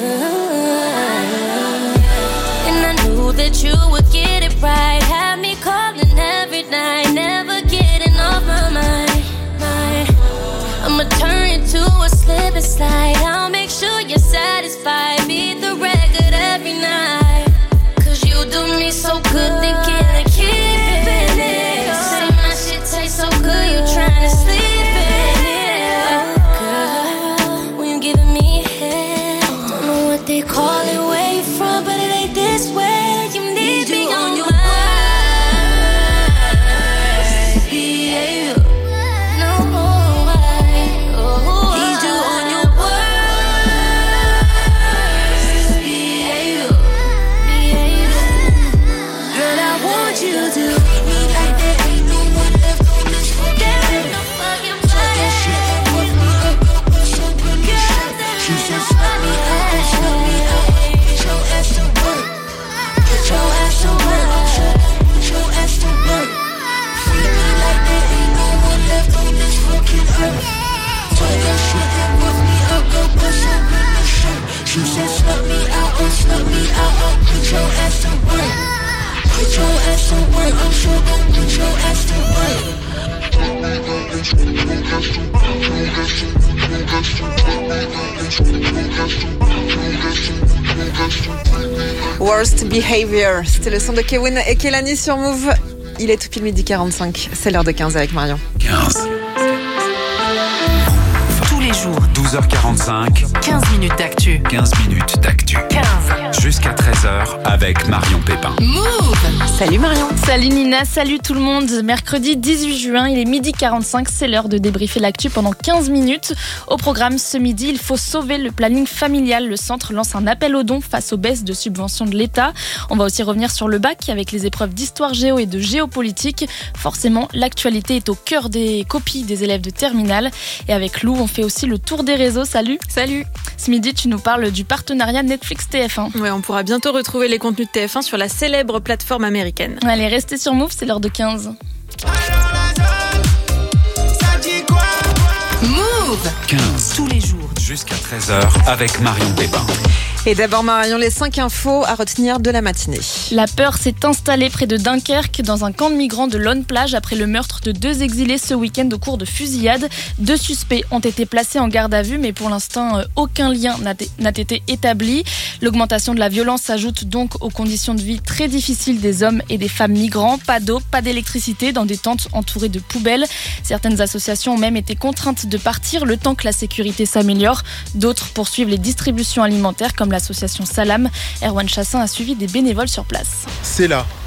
Uh, and I knew that you would get it right. Had me calling every night, never getting off my mind. mind. I'ma turn you to a slip and slide. I'll make sure you're satisfied. Beat the record every night. Cause you do me so good, thinking of keeping it. Say my shit tastes so good, you tryna sleep in it. Girl, when you giving me head, don't know what they call it, where you from, but it ain't this way. You need me on your worst behavior. No more. Need you on your worst behavior. Girl, I want you to treat me like there ain't no one left on this fucking earth. Talk your shit and put me up, no bust open this shirt. She said slap me out, oh slap me out, put your ass to work. Put your ass to work, I'm sure put your ass to work. Treat me like there ain't no one left on this fucking earth. Talk your shit and put me up, no bust open this shirt. She said slap me out, oh slap me out, oh put your ass to work. Put your ass to work, I'm sure gon' put your ass to work. Worst Behavior, c'était le son de Kewin et Kelani sur Move. Il est tout pile midi quarante-cinq, c'est l'heure de quinze avec Marion. quinze. Tous les jours, douze heures quarante-cinq. quinze minutes d'actu. quinze minutes d'actu. quinze. Jusqu'à treize heures avec Marion Pépin. Move. Salut Marion. Salut Nina, salut tout le monde. Mercredi dix-huit juin, il est midi quarante-cinq, c'est l'heure de débriefer l'actu pendant quinze minutes. Au programme ce midi, il faut sauver le planning familial. Le centre lance un appel aux dons face aux baisses de subventions de l'État. On va aussi revenir sur le bac avec les épreuves d'histoire géo et de géopolitique. Forcément, l'actualité est au cœur des copies des élèves de terminale. Et avec Lou, on fait aussi le tour des réseaux. Salut. Salut. Ce midi, tu nous parles du partenariat Netflix-T F un. Ouais, on pourra bientôt retrouver les contenus de T F un sur la célèbre plateforme américaine. Allez, restez sur Move, c'est l'heure de quinze. Move. quinze. Tous les jours. Jusqu'à treize heures avec Marion Pépin. Et d'abord Marion, les cinq infos à retenir de la matinée. La peur s'est installée près de Dunkerque dans un camp de migrants de Lonne-Plage après le meurtre de deux exilés ce week-end au cours de fusillades. Deux suspects ont été placés en garde à vue, mais pour l'instant, aucun lien n'a été établi. L'augmentation de la violence s'ajoute donc aux conditions de vie très difficiles des hommes et des femmes migrants. Pas d'eau, pas d'électricité dans des tentes entourées de poubelles. Certaines associations ont même été contraintes de partir le temps que la sécurité s'améliore. D'autres poursuivent les distributions alimentaires comme l'association Salam. Erwan Chassin a suivi des bénévoles sur place. C'est là,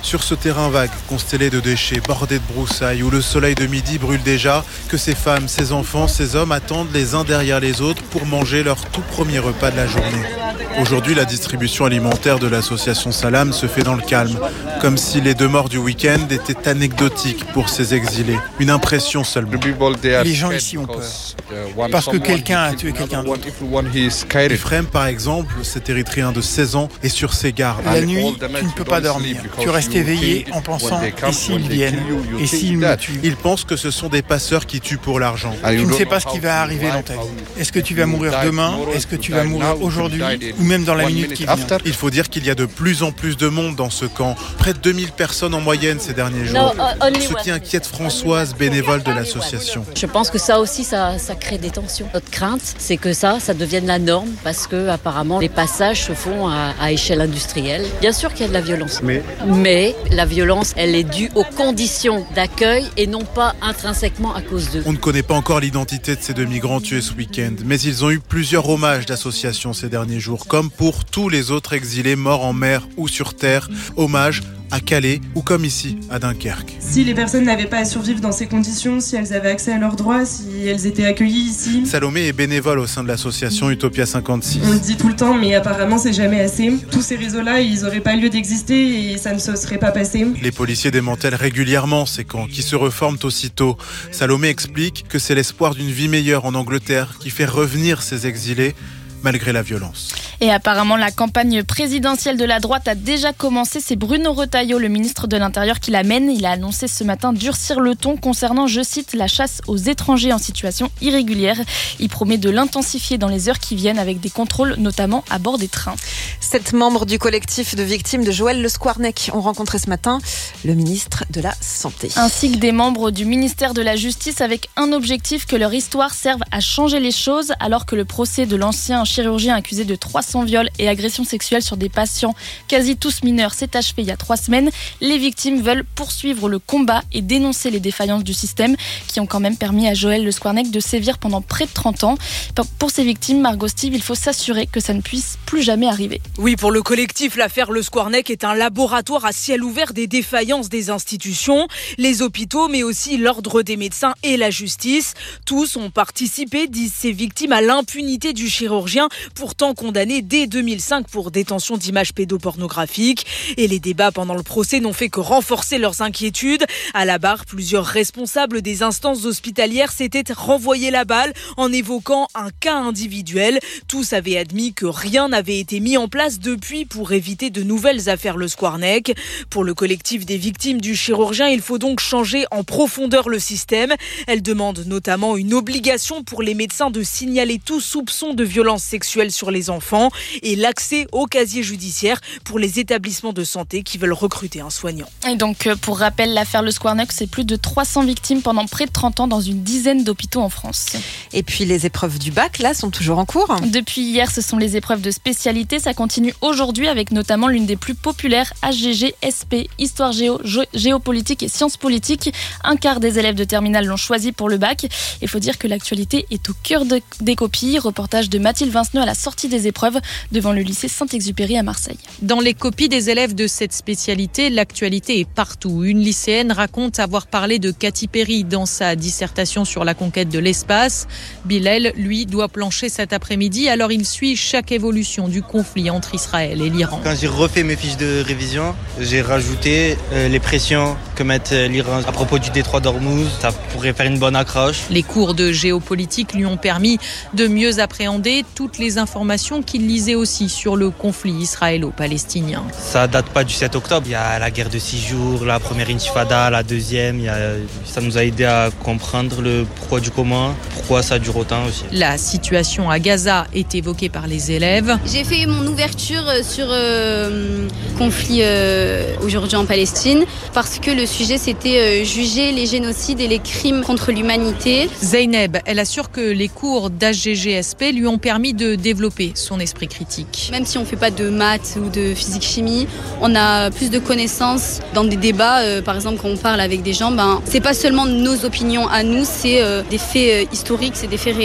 sur ce terrain vague, constellé de déchets, bordé de broussailles, où le soleil de midi brûle déjà, que ces femmes, ces enfants, ces hommes attendent les uns derrière les autres pour manger leur tout premier repas de la journée. Aujourd'hui, la distribution alimentaire de l'association Salam se fait dans le calme, comme si les deux morts du week-end étaient anecdotiques pour ces exilés. Une impression seulement. Les gens ici ont peur, parce que quelqu'un a tué quelqu'un d'autre. Ephraim, par exemple, cet Érythréen de seize ans, est sur ses gardes. La nuit, tu ne peux pas dormir. Tu restes éveillé en pensant, et s'ils viennent, et s'ils me tuent. Il pense que ce sont des passeurs qui tuent pour l'argent. Tu ne sais pas ce qui va arriver dans ta vie. Est-ce que tu vas mourir demain? Est-ce que tu vas mourir aujourd'hui? Ou même dans la minute qui vient? Il faut dire qu'il y a de plus en plus de monde dans ce camp. Près de deux mille personnes en moyenne ces derniers jours. Ce qui inquiète Françoise, bénévole de l'association. Je pense que ça aussi, ça, ça crée des tensions. Notre crainte, c'est que ça, ça devienne la norme parce que apparemment les passages se font à, à échelle industrielle. Bien sûr qu'il y a de la violence. Mais... Mais la violence, elle est due aux conditions d'accueil et non pas intrinsèquement à cause d'eux. On ne connaît pas encore l'identité de ces deux migrants tués ce week-end, mais ils ont eu plusieurs hommages d'associations ces derniers jours, comme pour tous les autres exilés morts en mer ou sur terre. Hommage à Calais ou comme ici, à Dunkerque. Si les personnes n'avaient pas à survivre dans ces conditions, si elles avaient accès à leurs droits, si elles étaient accueillies ici... Salomé est bénévole au sein de l'association Utopia cinquante-six. On le dit tout le temps, mais apparemment c'est jamais assez. Tous ces réseaux-là, ils n'auraient pas lieu d'exister et ça ne se serait pas passé. Les policiers démantèlent régulièrement ces camps qui se reforment aussitôt. Salomé explique que c'est l'espoir d'une vie meilleure en Angleterre qui fait revenir ces exilés malgré la violence. Et apparemment, la campagne présidentielle de la droite a déjà commencé. C'est Bruno Retailleau, le ministre de l'Intérieur, qui l'amène. Il a annoncé ce matin durcir le ton concernant, je cite, la chasse aux étrangers en situation irrégulière. Il promet de l'intensifier dans les heures qui viennent avec des contrôles, notamment à bord des trains. Sept membres du collectif de victimes de Joël Le Squarnec ont rencontré ce matin le ministre de la Santé. Ainsi que des membres du ministère de la Justice avec un objectif, que leur histoire serve à changer les choses, alors que le procès de l'ancien chirurgien accusé de trois cents viols et agressions sexuelles sur des patients quasi tous mineurs s'est achevé il y a trois semaines. Les victimes veulent poursuivre le combat et dénoncer les défaillances du système qui ont quand même permis à Joël Le Squarnec de sévir pendant près de trente ans. Pour ces victimes, Margot Steve, il faut s'assurer que ça ne puisse plus jamais arriver. Oui, pour le collectif, l'affaire Le Squarnec est un laboratoire à ciel ouvert des défaillances des institutions, les hôpitaux, mais aussi l'ordre des médecins et la justice. Tous ont participé, disent ces victimes, à l'impunité du chirurgien, pourtant condamné dès deux mille cinq pour détention d'images pédopornographiques. Et les débats pendant le procès n'ont fait que renforcer leurs inquiétudes. À la barre, plusieurs responsables des instances hospitalières s'étaient renvoyé la balle en évoquant un cas individuel. Tous avaient admis que rien n'avait été mis en place depuis pour éviter de nouvelles affaires Le Squarnec. Pour le collectif des victimes du chirurgien, il faut donc changer en profondeur le système. Elle demande notamment une obligation pour les médecins de signaler tout soupçon de violence sexuelle sur les enfants et l'accès au casier judiciaire pour les établissements de santé qui veulent recruter un soignant. Et donc, pour rappel, l'affaire Le Squarnec, c'est plus de trois cents victimes pendant près de trente ans dans une dizaine d'hôpitaux en France. Et puis les épreuves du bac, là, sont toujours en cours. Depuis hier, ce sont les épreuves de spécialité. Ça continue aujourd'hui avec notamment l'une des plus populaires, H G G S P, Histoire Géo, Géopolitique et Sciences Politiques. Un quart des élèves de terminale l'ont choisi pour le bac. Il faut dire que l'actualité est au cœur de, des copies. Reportage de Mathilde Vinceneux à la sortie des épreuves devant le lycée Saint-Exupéry à Marseille. Dans les copies des élèves de cette spécialité, l'actualité est partout. Une lycéenne raconte avoir parlé de Katy Perry dans sa dissertation sur la conquête de l'espace. Bilal, lui, doit plancher cet après-midi, alors il suit chaque évolution du conflit entre Israël et l'Iran. Quand j'ai refait mes fiches de révision, j'ai rajouté euh, les pressions que met l'Iran à propos du détroit d'Ormuz. Ça pourrait faire une bonne accroche. Les cours de géopolitique lui ont permis de mieux appréhender toutes les informations qu'il lisait aussi sur le conflit israélo-palestinien. Ça date pas du sept octobre. Il y a la guerre de six jours, la première intifada, la deuxième. Il y a... Ça nous a aidé à comprendre le pourquoi du comment, pourquoi ça dure autant aussi. La situation à Gaza est évoquée par les élèves. J'ai fait mon ouverture sur euh, conflit euh, aujourd'hui en Palestine parce que le sujet c'était euh, juger les génocides et les crimes contre l'humanité. Zeynep, elle assure que les cours d'H G G S P lui ont permis de développer son esprit critique. Même si on ne fait pas de maths ou de physique-chimie, on a plus de connaissances dans des débats. Euh, par exemple, quand on parle avec des gens, ben, c'est pas seulement nos opinions à nous, c'est euh, des faits euh, historiques, c'est des faits réels.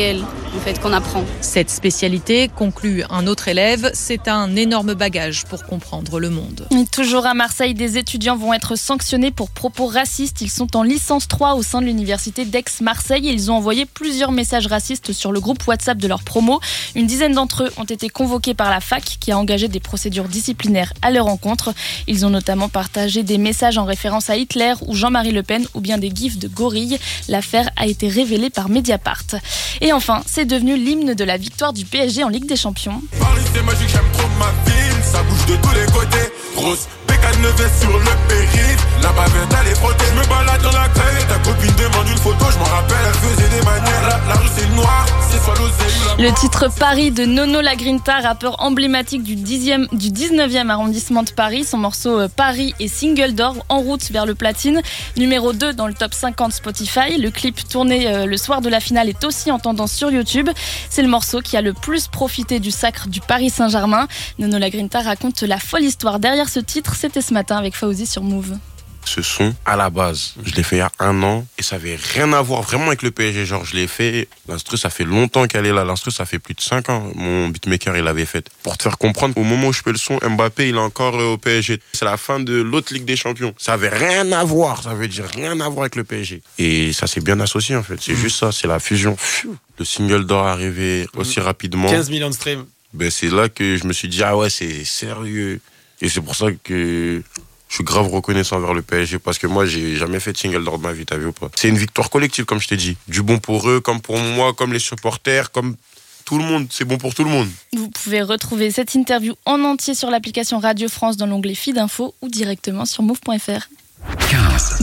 en fait, qu'on apprend. Cette spécialité, conclut un autre élève, c'est un énorme bagage pour comprendre le monde. Et toujours à Marseille, des étudiants vont être sanctionnés pour propos racistes. Ils sont en licence trois au sein de l'université d'Aix-Marseille et ils ont envoyé plusieurs messages racistes sur le groupe WhatsApp de leur promo. Une dizaine d'entre eux ont été convoqués par la fac qui a engagé des procédures disciplinaires à leur encontre. Ils ont notamment partagé des messages en référence à Hitler ou Jean-Marie Le Pen ou bien des gifs de gorilles. L'affaire a été révélée par Mediapart. Et enfin, c'est devenu l'hymne de la victoire du P S G en Ligue des Champions. Paris c'est magique, j'aime trop ma ville, ça bouge de tous les côtés. Grosse bécane nevée sur le périph', la bavette elle est frottée. Je me balade dans la caille, ta copine demande une photo, je m'en rappelle, elle faisait des manières. La, la rue c'est le noir, c'est soit l'oseille. Le titre Paris de Nono Lagrinta, rappeur emblématique du, dixième, du dix-neuvième arrondissement de Paris. Son morceau Paris est single d'or, en route vers le platine. Numéro deux dans le top cinquante Spotify. Le clip tourné le soir de la finale est aussi en tendance sur YouTube. C'est le morceau qui a le plus profité du sacre du Paris Saint-Germain. Nono Lagrinta raconte la folle histoire derrière ce titre. C'était ce matin avec Fauzi sur Move. Ce son, à la base, je l'ai fait il y a un an et ça avait rien à voir vraiment avec le P S G. Genre, je l'ai fait, l'instru, ça fait longtemps qu'elle est là. L'instru, ça fait plus de cinq ans. Mon beatmaker, il l'avait fait. Pour te faire comprendre, au moment où je fais le son, Mbappé, il est encore au P S G. C'est la fin de l'autre Ligue des Champions. Ça avait rien à voir. Ça veut dire rien à voir avec le P S G. Et ça s'est bien associé, en fait. C'est mmh. juste ça, c'est la fusion. Le single d'or arrivé aussi mmh. rapidement. quinze millions de streams. Ben, c'est là que je me suis dit, ah ouais, c'est sérieux. Et c'est pour ça que je suis grave reconnaissant envers le P S G parce que moi, j'ai jamais fait de single d'or de ma vie, t'as vu ou pas? C'est une victoire collective, comme je t'ai dit. Du bon pour eux, comme pour moi, comme les supporters, comme tout le monde. C'est bon pour tout le monde. Vous pouvez retrouver cette interview en entier sur l'application Radio France dans l'onglet Feed Info ou directement sur move point f r. quinze.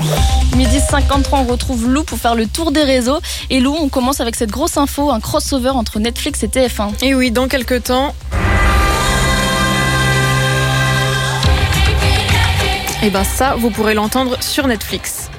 Midi cinquante-trois, on retrouve Lou pour faire le tour des réseaux. Et Lou, on commence avec cette grosse info, un crossover entre Netflix et T F un. Et oui, dans quelques temps... Et ben ça, vous pourrez l'entendre sur Netflix.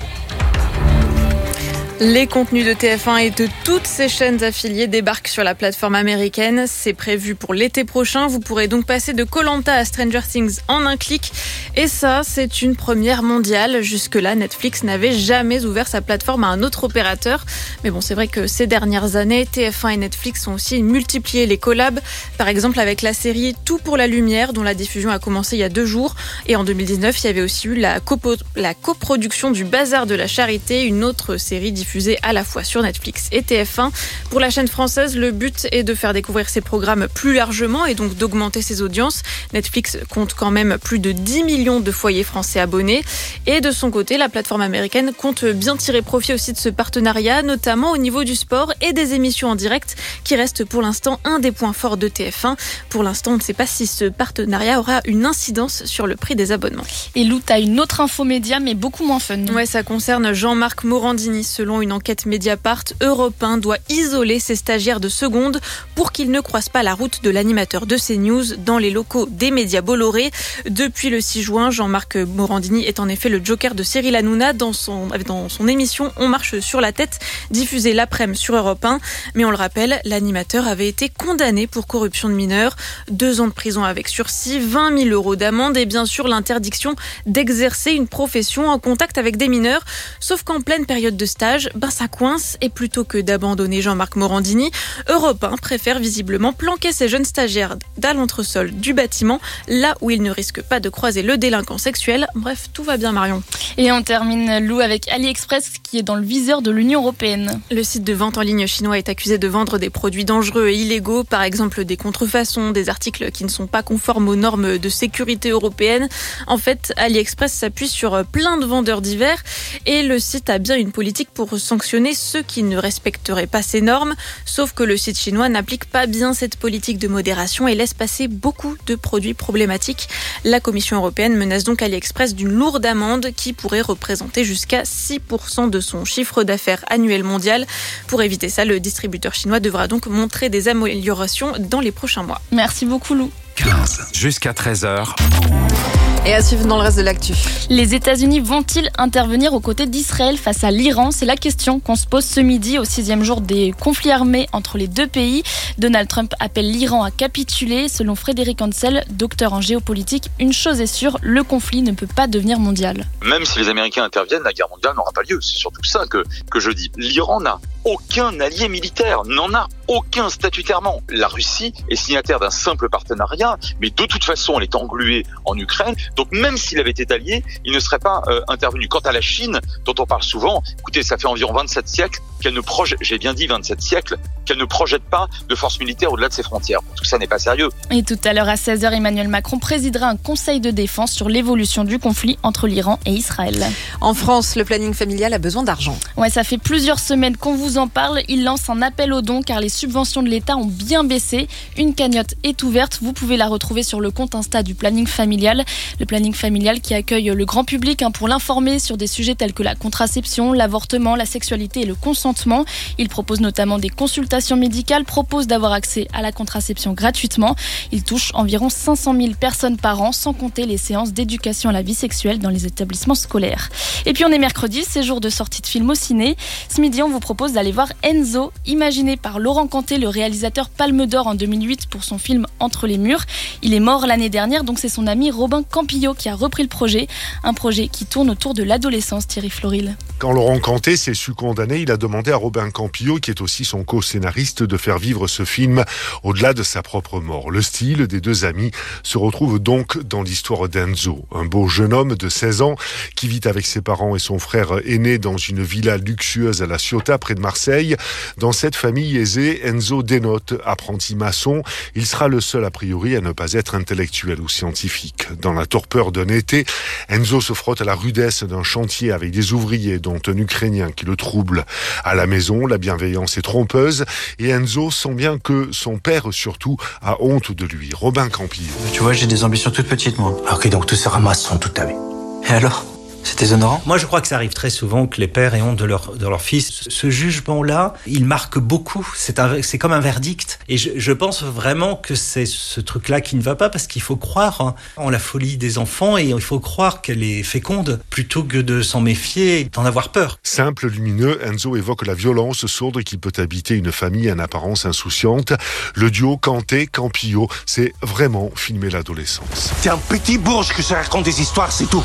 Les contenus de T F un et de toutes ses chaînes affiliées débarquent sur la plateforme américaine. C'est prévu pour l'été prochain. Vous pourrez donc passer de Koh-Lanta à Stranger Things en un clic. Et ça, c'est une première mondiale. Jusque-là, Netflix n'avait jamais ouvert sa plateforme à un autre opérateur. Mais bon, c'est vrai que ces dernières années, T F un et Netflix ont aussi multiplié les collabs. Par exemple, avec la série Tout pour la lumière, dont la diffusion a commencé il y a deux jours. Et en deux mille dix-neuf, il y avait aussi eu la, copo- la coproduction du Bazar de la Charité, une autre série diffusée à la fois sur Netflix et T F un. Pour la chaîne française, le but est de faire découvrir ses programmes plus largement et donc d'augmenter ses audiences. Netflix compte quand même plus de dix millions de foyers français abonnés. Et de son côté, la plateforme américaine compte bien tirer profit aussi de ce partenariat, notamment au niveau du sport et des émissions en direct, qui reste pour l'instant un des points forts de T F un. Pour l'instant, on ne sait pas si ce partenariat aura une incidence sur le prix des abonnements. Et Lou, t'as une autre info média, mais beaucoup moins fun. Ouais, ça concerne Jean-Marc Morandini. Selon une enquête Mediapart, Europe un doit isoler ses stagiaires de seconde pour qu'ils ne croisent pas la route de l'animateur de CNews dans les locaux des médias Bolloré. Depuis le six juin, Jean-Marc Morandini est en effet le joker de Cyril Hanouna dans son, dans son émission On marche sur la tête, diffusée l'après-midi sur Europe un. Mais on le rappelle, l'animateur avait été condamné pour corruption de mineurs. Deux ans de prison avec sursis, vingt mille euros d'amende et bien sûr l'interdiction d'exercer une profession en contact avec des mineurs. Sauf qu'en pleine période de stage, ben ça coince et plutôt que d'abandonner Jean-Marc Morandini, Europe un préfère visiblement planquer ses jeunes stagiaires dans l'entresol du bâtiment, là où ils ne risquent pas de croiser le délinquant sexuel. Bref, tout va bien, Marion. Et on termine, Lou, avec AliExpress qui est dans le viseur de l'Union européenne. Le site de vente en ligne chinois est accusé de vendre des produits dangereux et illégaux, par exemple des contrefaçons, des articles qui ne sont pas conformes aux normes de sécurité européennes. En fait, AliExpress s'appuie sur plein de vendeurs divers et le site a bien une politique pour sanctionner ceux qui ne respecteraient pas ces normes, sauf que le site chinois n'applique pas bien cette politique de modération et laisse passer beaucoup de produits problématiques. La Commission européenne menace donc AliExpress d'une lourde amende qui pourrait représenter jusqu'à six pour cent de son chiffre d'affaires annuel mondial. Pour éviter ça, le distributeur chinois devra donc montrer des améliorations dans les prochains mois. Merci beaucoup, Lou. quinze. Jusqu'à treize heures. Et à suivre dans le reste de l'actu. Les États-Unis vont-ils intervenir aux côtés d'Israël face à l'Iran ? C'est la question qu'on se pose ce midi au sixième jour des conflits armés entre les deux pays. Donald Trump appelle l'Iran à capituler. Selon Frédéric Ansel, docteur en géopolitique, une chose est sûre, le conflit ne peut pas devenir mondial. Même si les Américains interviennent, la guerre mondiale n'aura pas lieu. C'est surtout ça que, que je dis. L'Iran n'a aucun allié militaire, n'en a aucun statutairement. La Russie est signataire d'un simple partenariat, mais de toute façon, elle est engluée en Ukraine. Donc même s'il avait été allié, il ne serait pas euh, intervenu. Quant à la Chine, dont on parle souvent, écoutez, ça fait environ vingt-sept siècles qu'elle ne projette, j'ai bien dit vingt-sept siècles, qu'elle ne projette pas de force militaire au-delà de ses frontières. Tout ça n'est pas sérieux. Et tout à l'heure à seize heures, Emmanuel Macron présidera un conseil de défense sur l'évolution du conflit entre l'Iran et Israël. En France, le planning familial a besoin d'argent. Ouais, ça fait plusieurs semaines qu'on vous en parle. Il lance un appel aux dons car les subventions de l'État ont bien baissé. Une cagnotte est ouverte. Vous pouvez la retrouver sur le compte Insta du planning familial. Le planning familial qui accueille le grand public hein, pour l'informer sur des sujets tels que la contraception, l'avortement, la sexualité et le consentement. Il propose notamment des consultations médicales, propose d'avoir accès à la contraception gratuitement. Il touche environ cinq cent mille personnes par an, sans compter les séances d'éducation à la vie sexuelle dans les établissements scolaires. Et puis on est mercredi, c'est jour de sortie de film au ciné. Ce midi, on vous propose d'aller voir Enzo, imaginé par Laurent Canté, le réalisateur Palme d'Or en deux mille huit pour son film Entre les murs. Il est mort l'année dernière, donc c'est son ami Robin Campillo qui a repris le projet. Un projet qui tourne autour de l'adolescence, Thierry Floril. Quand Laurent Canté s'est su condamné, il a demandé à Robin Campillo, qui est aussi son co-scénariste, de faire vivre ce film au-delà de sa propre mort. Le style des deux amis se retrouve donc dans l'histoire d'Enzo, un beau jeune homme de seize ans qui vit avec ses parents et son frère aîné dans une villa luxueuse à La Ciotat, près de Marseille. Dans cette famille aisée, Enzo dénote, apprenti maçon. Il sera le seul a priori à ne pas être intellectuel ou scientifique. Dans la torpeur d'un été, Enzo se frotte à la rudesse d'un chantier avec des ouvriers, dont un Ukrainien qui le trouble. À la maison, la bienveillance est trompeuse et Enzo sent bien que son père, surtout, a honte de lui. Robin Campillo. Tu vois, j'ai des ambitions toutes petites, moi. Ah, ok, donc tu seras maçon toute ta vie. Et alors ? C'est déshonorant ? Moi, je crois que ça arrive très souvent que les pères aient honte de leur, de leur fils. Ce jugement-là, il marque beaucoup. C'est, un, c'est comme un verdict. Et je, je pense vraiment que c'est ce truc-là qui ne va pas, parce qu'il faut croire en la folie des enfants et il faut croire qu'elle est féconde plutôt que de s'en méfier et d'en avoir peur. Simple, lumineux, Enzo évoque la violence sourde qui peut habiter une famille en apparence insouciante. Le duo Canté-Campillo, c'est vraiment filmer l'adolescence. T'es un petit bourge que ça raconte des histoires, c'est tout.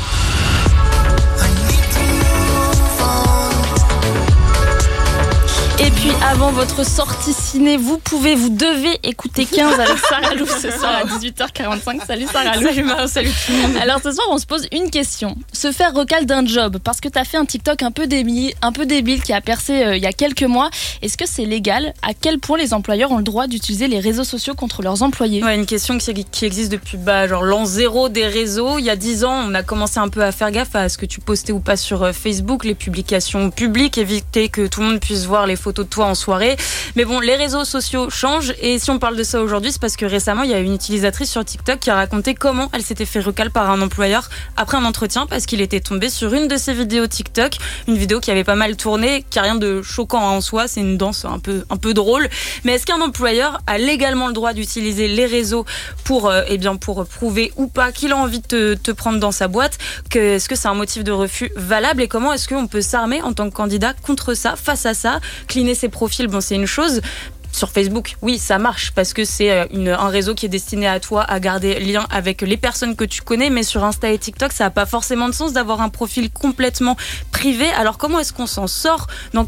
Et puis avant votre sortie ciné, vous pouvez, vous devez écouter quinze avec Sarah Lou ce soir à dix-huit heures quarante-cinq. Salut Sarah Lou. Salut Maro, salut tout le monde. Alors ce soir on se pose une question. Se faire recal d'un job parce que t'as fait un TikTok un peu débile, un peu débile qui a percé euh, il y a quelques mois. Est-ce que c'est légal ? À quel point les employeurs ont le droit d'utiliser les réseaux sociaux contre leurs employés ? Ouais, une question qui, qui existe depuis bah, genre l'an zéro des réseaux. Il y a dix ans, on a commencé un peu à faire gaffe à ce que tu postais ou pas sur Facebook, les publications publiques, éviter que tout le monde puisse voir les photos de toi en soirée. Mais bon, les réseaux sociaux changent et si on parle de ça aujourd'hui, c'est parce que récemment, il y a une utilisatrice sur TikTok qui a raconté comment elle s'était fait recal par un employeur après un entretien parce qu'il était tombé sur une de ses vidéos TikTok, une vidéo qui avait pas mal tourné, qui a rien de choquant en soi, c'est une danse un peu, un peu drôle. Mais est-ce qu'un employeur a légalement le droit d'utiliser les réseaux pour, euh, eh bien, pour prouver ou pas qu'il a envie de te, te prendre dans sa boîte, que, est-ce que c'est un motif de refus valable et comment est-ce qu'on peut s'armer en tant que candidat contre ça, face à ça, cleaner ses profils, bon c'est une chose. Sur Facebook, oui, ça marche parce que c'est une, un réseau qui est destiné à toi à garder lien avec les personnes que tu connais, mais sur Insta et TikTok, ça n'a pas forcément de sens d'avoir un profil complètement privé. Alors comment est-ce qu'on s'en sort ? Dans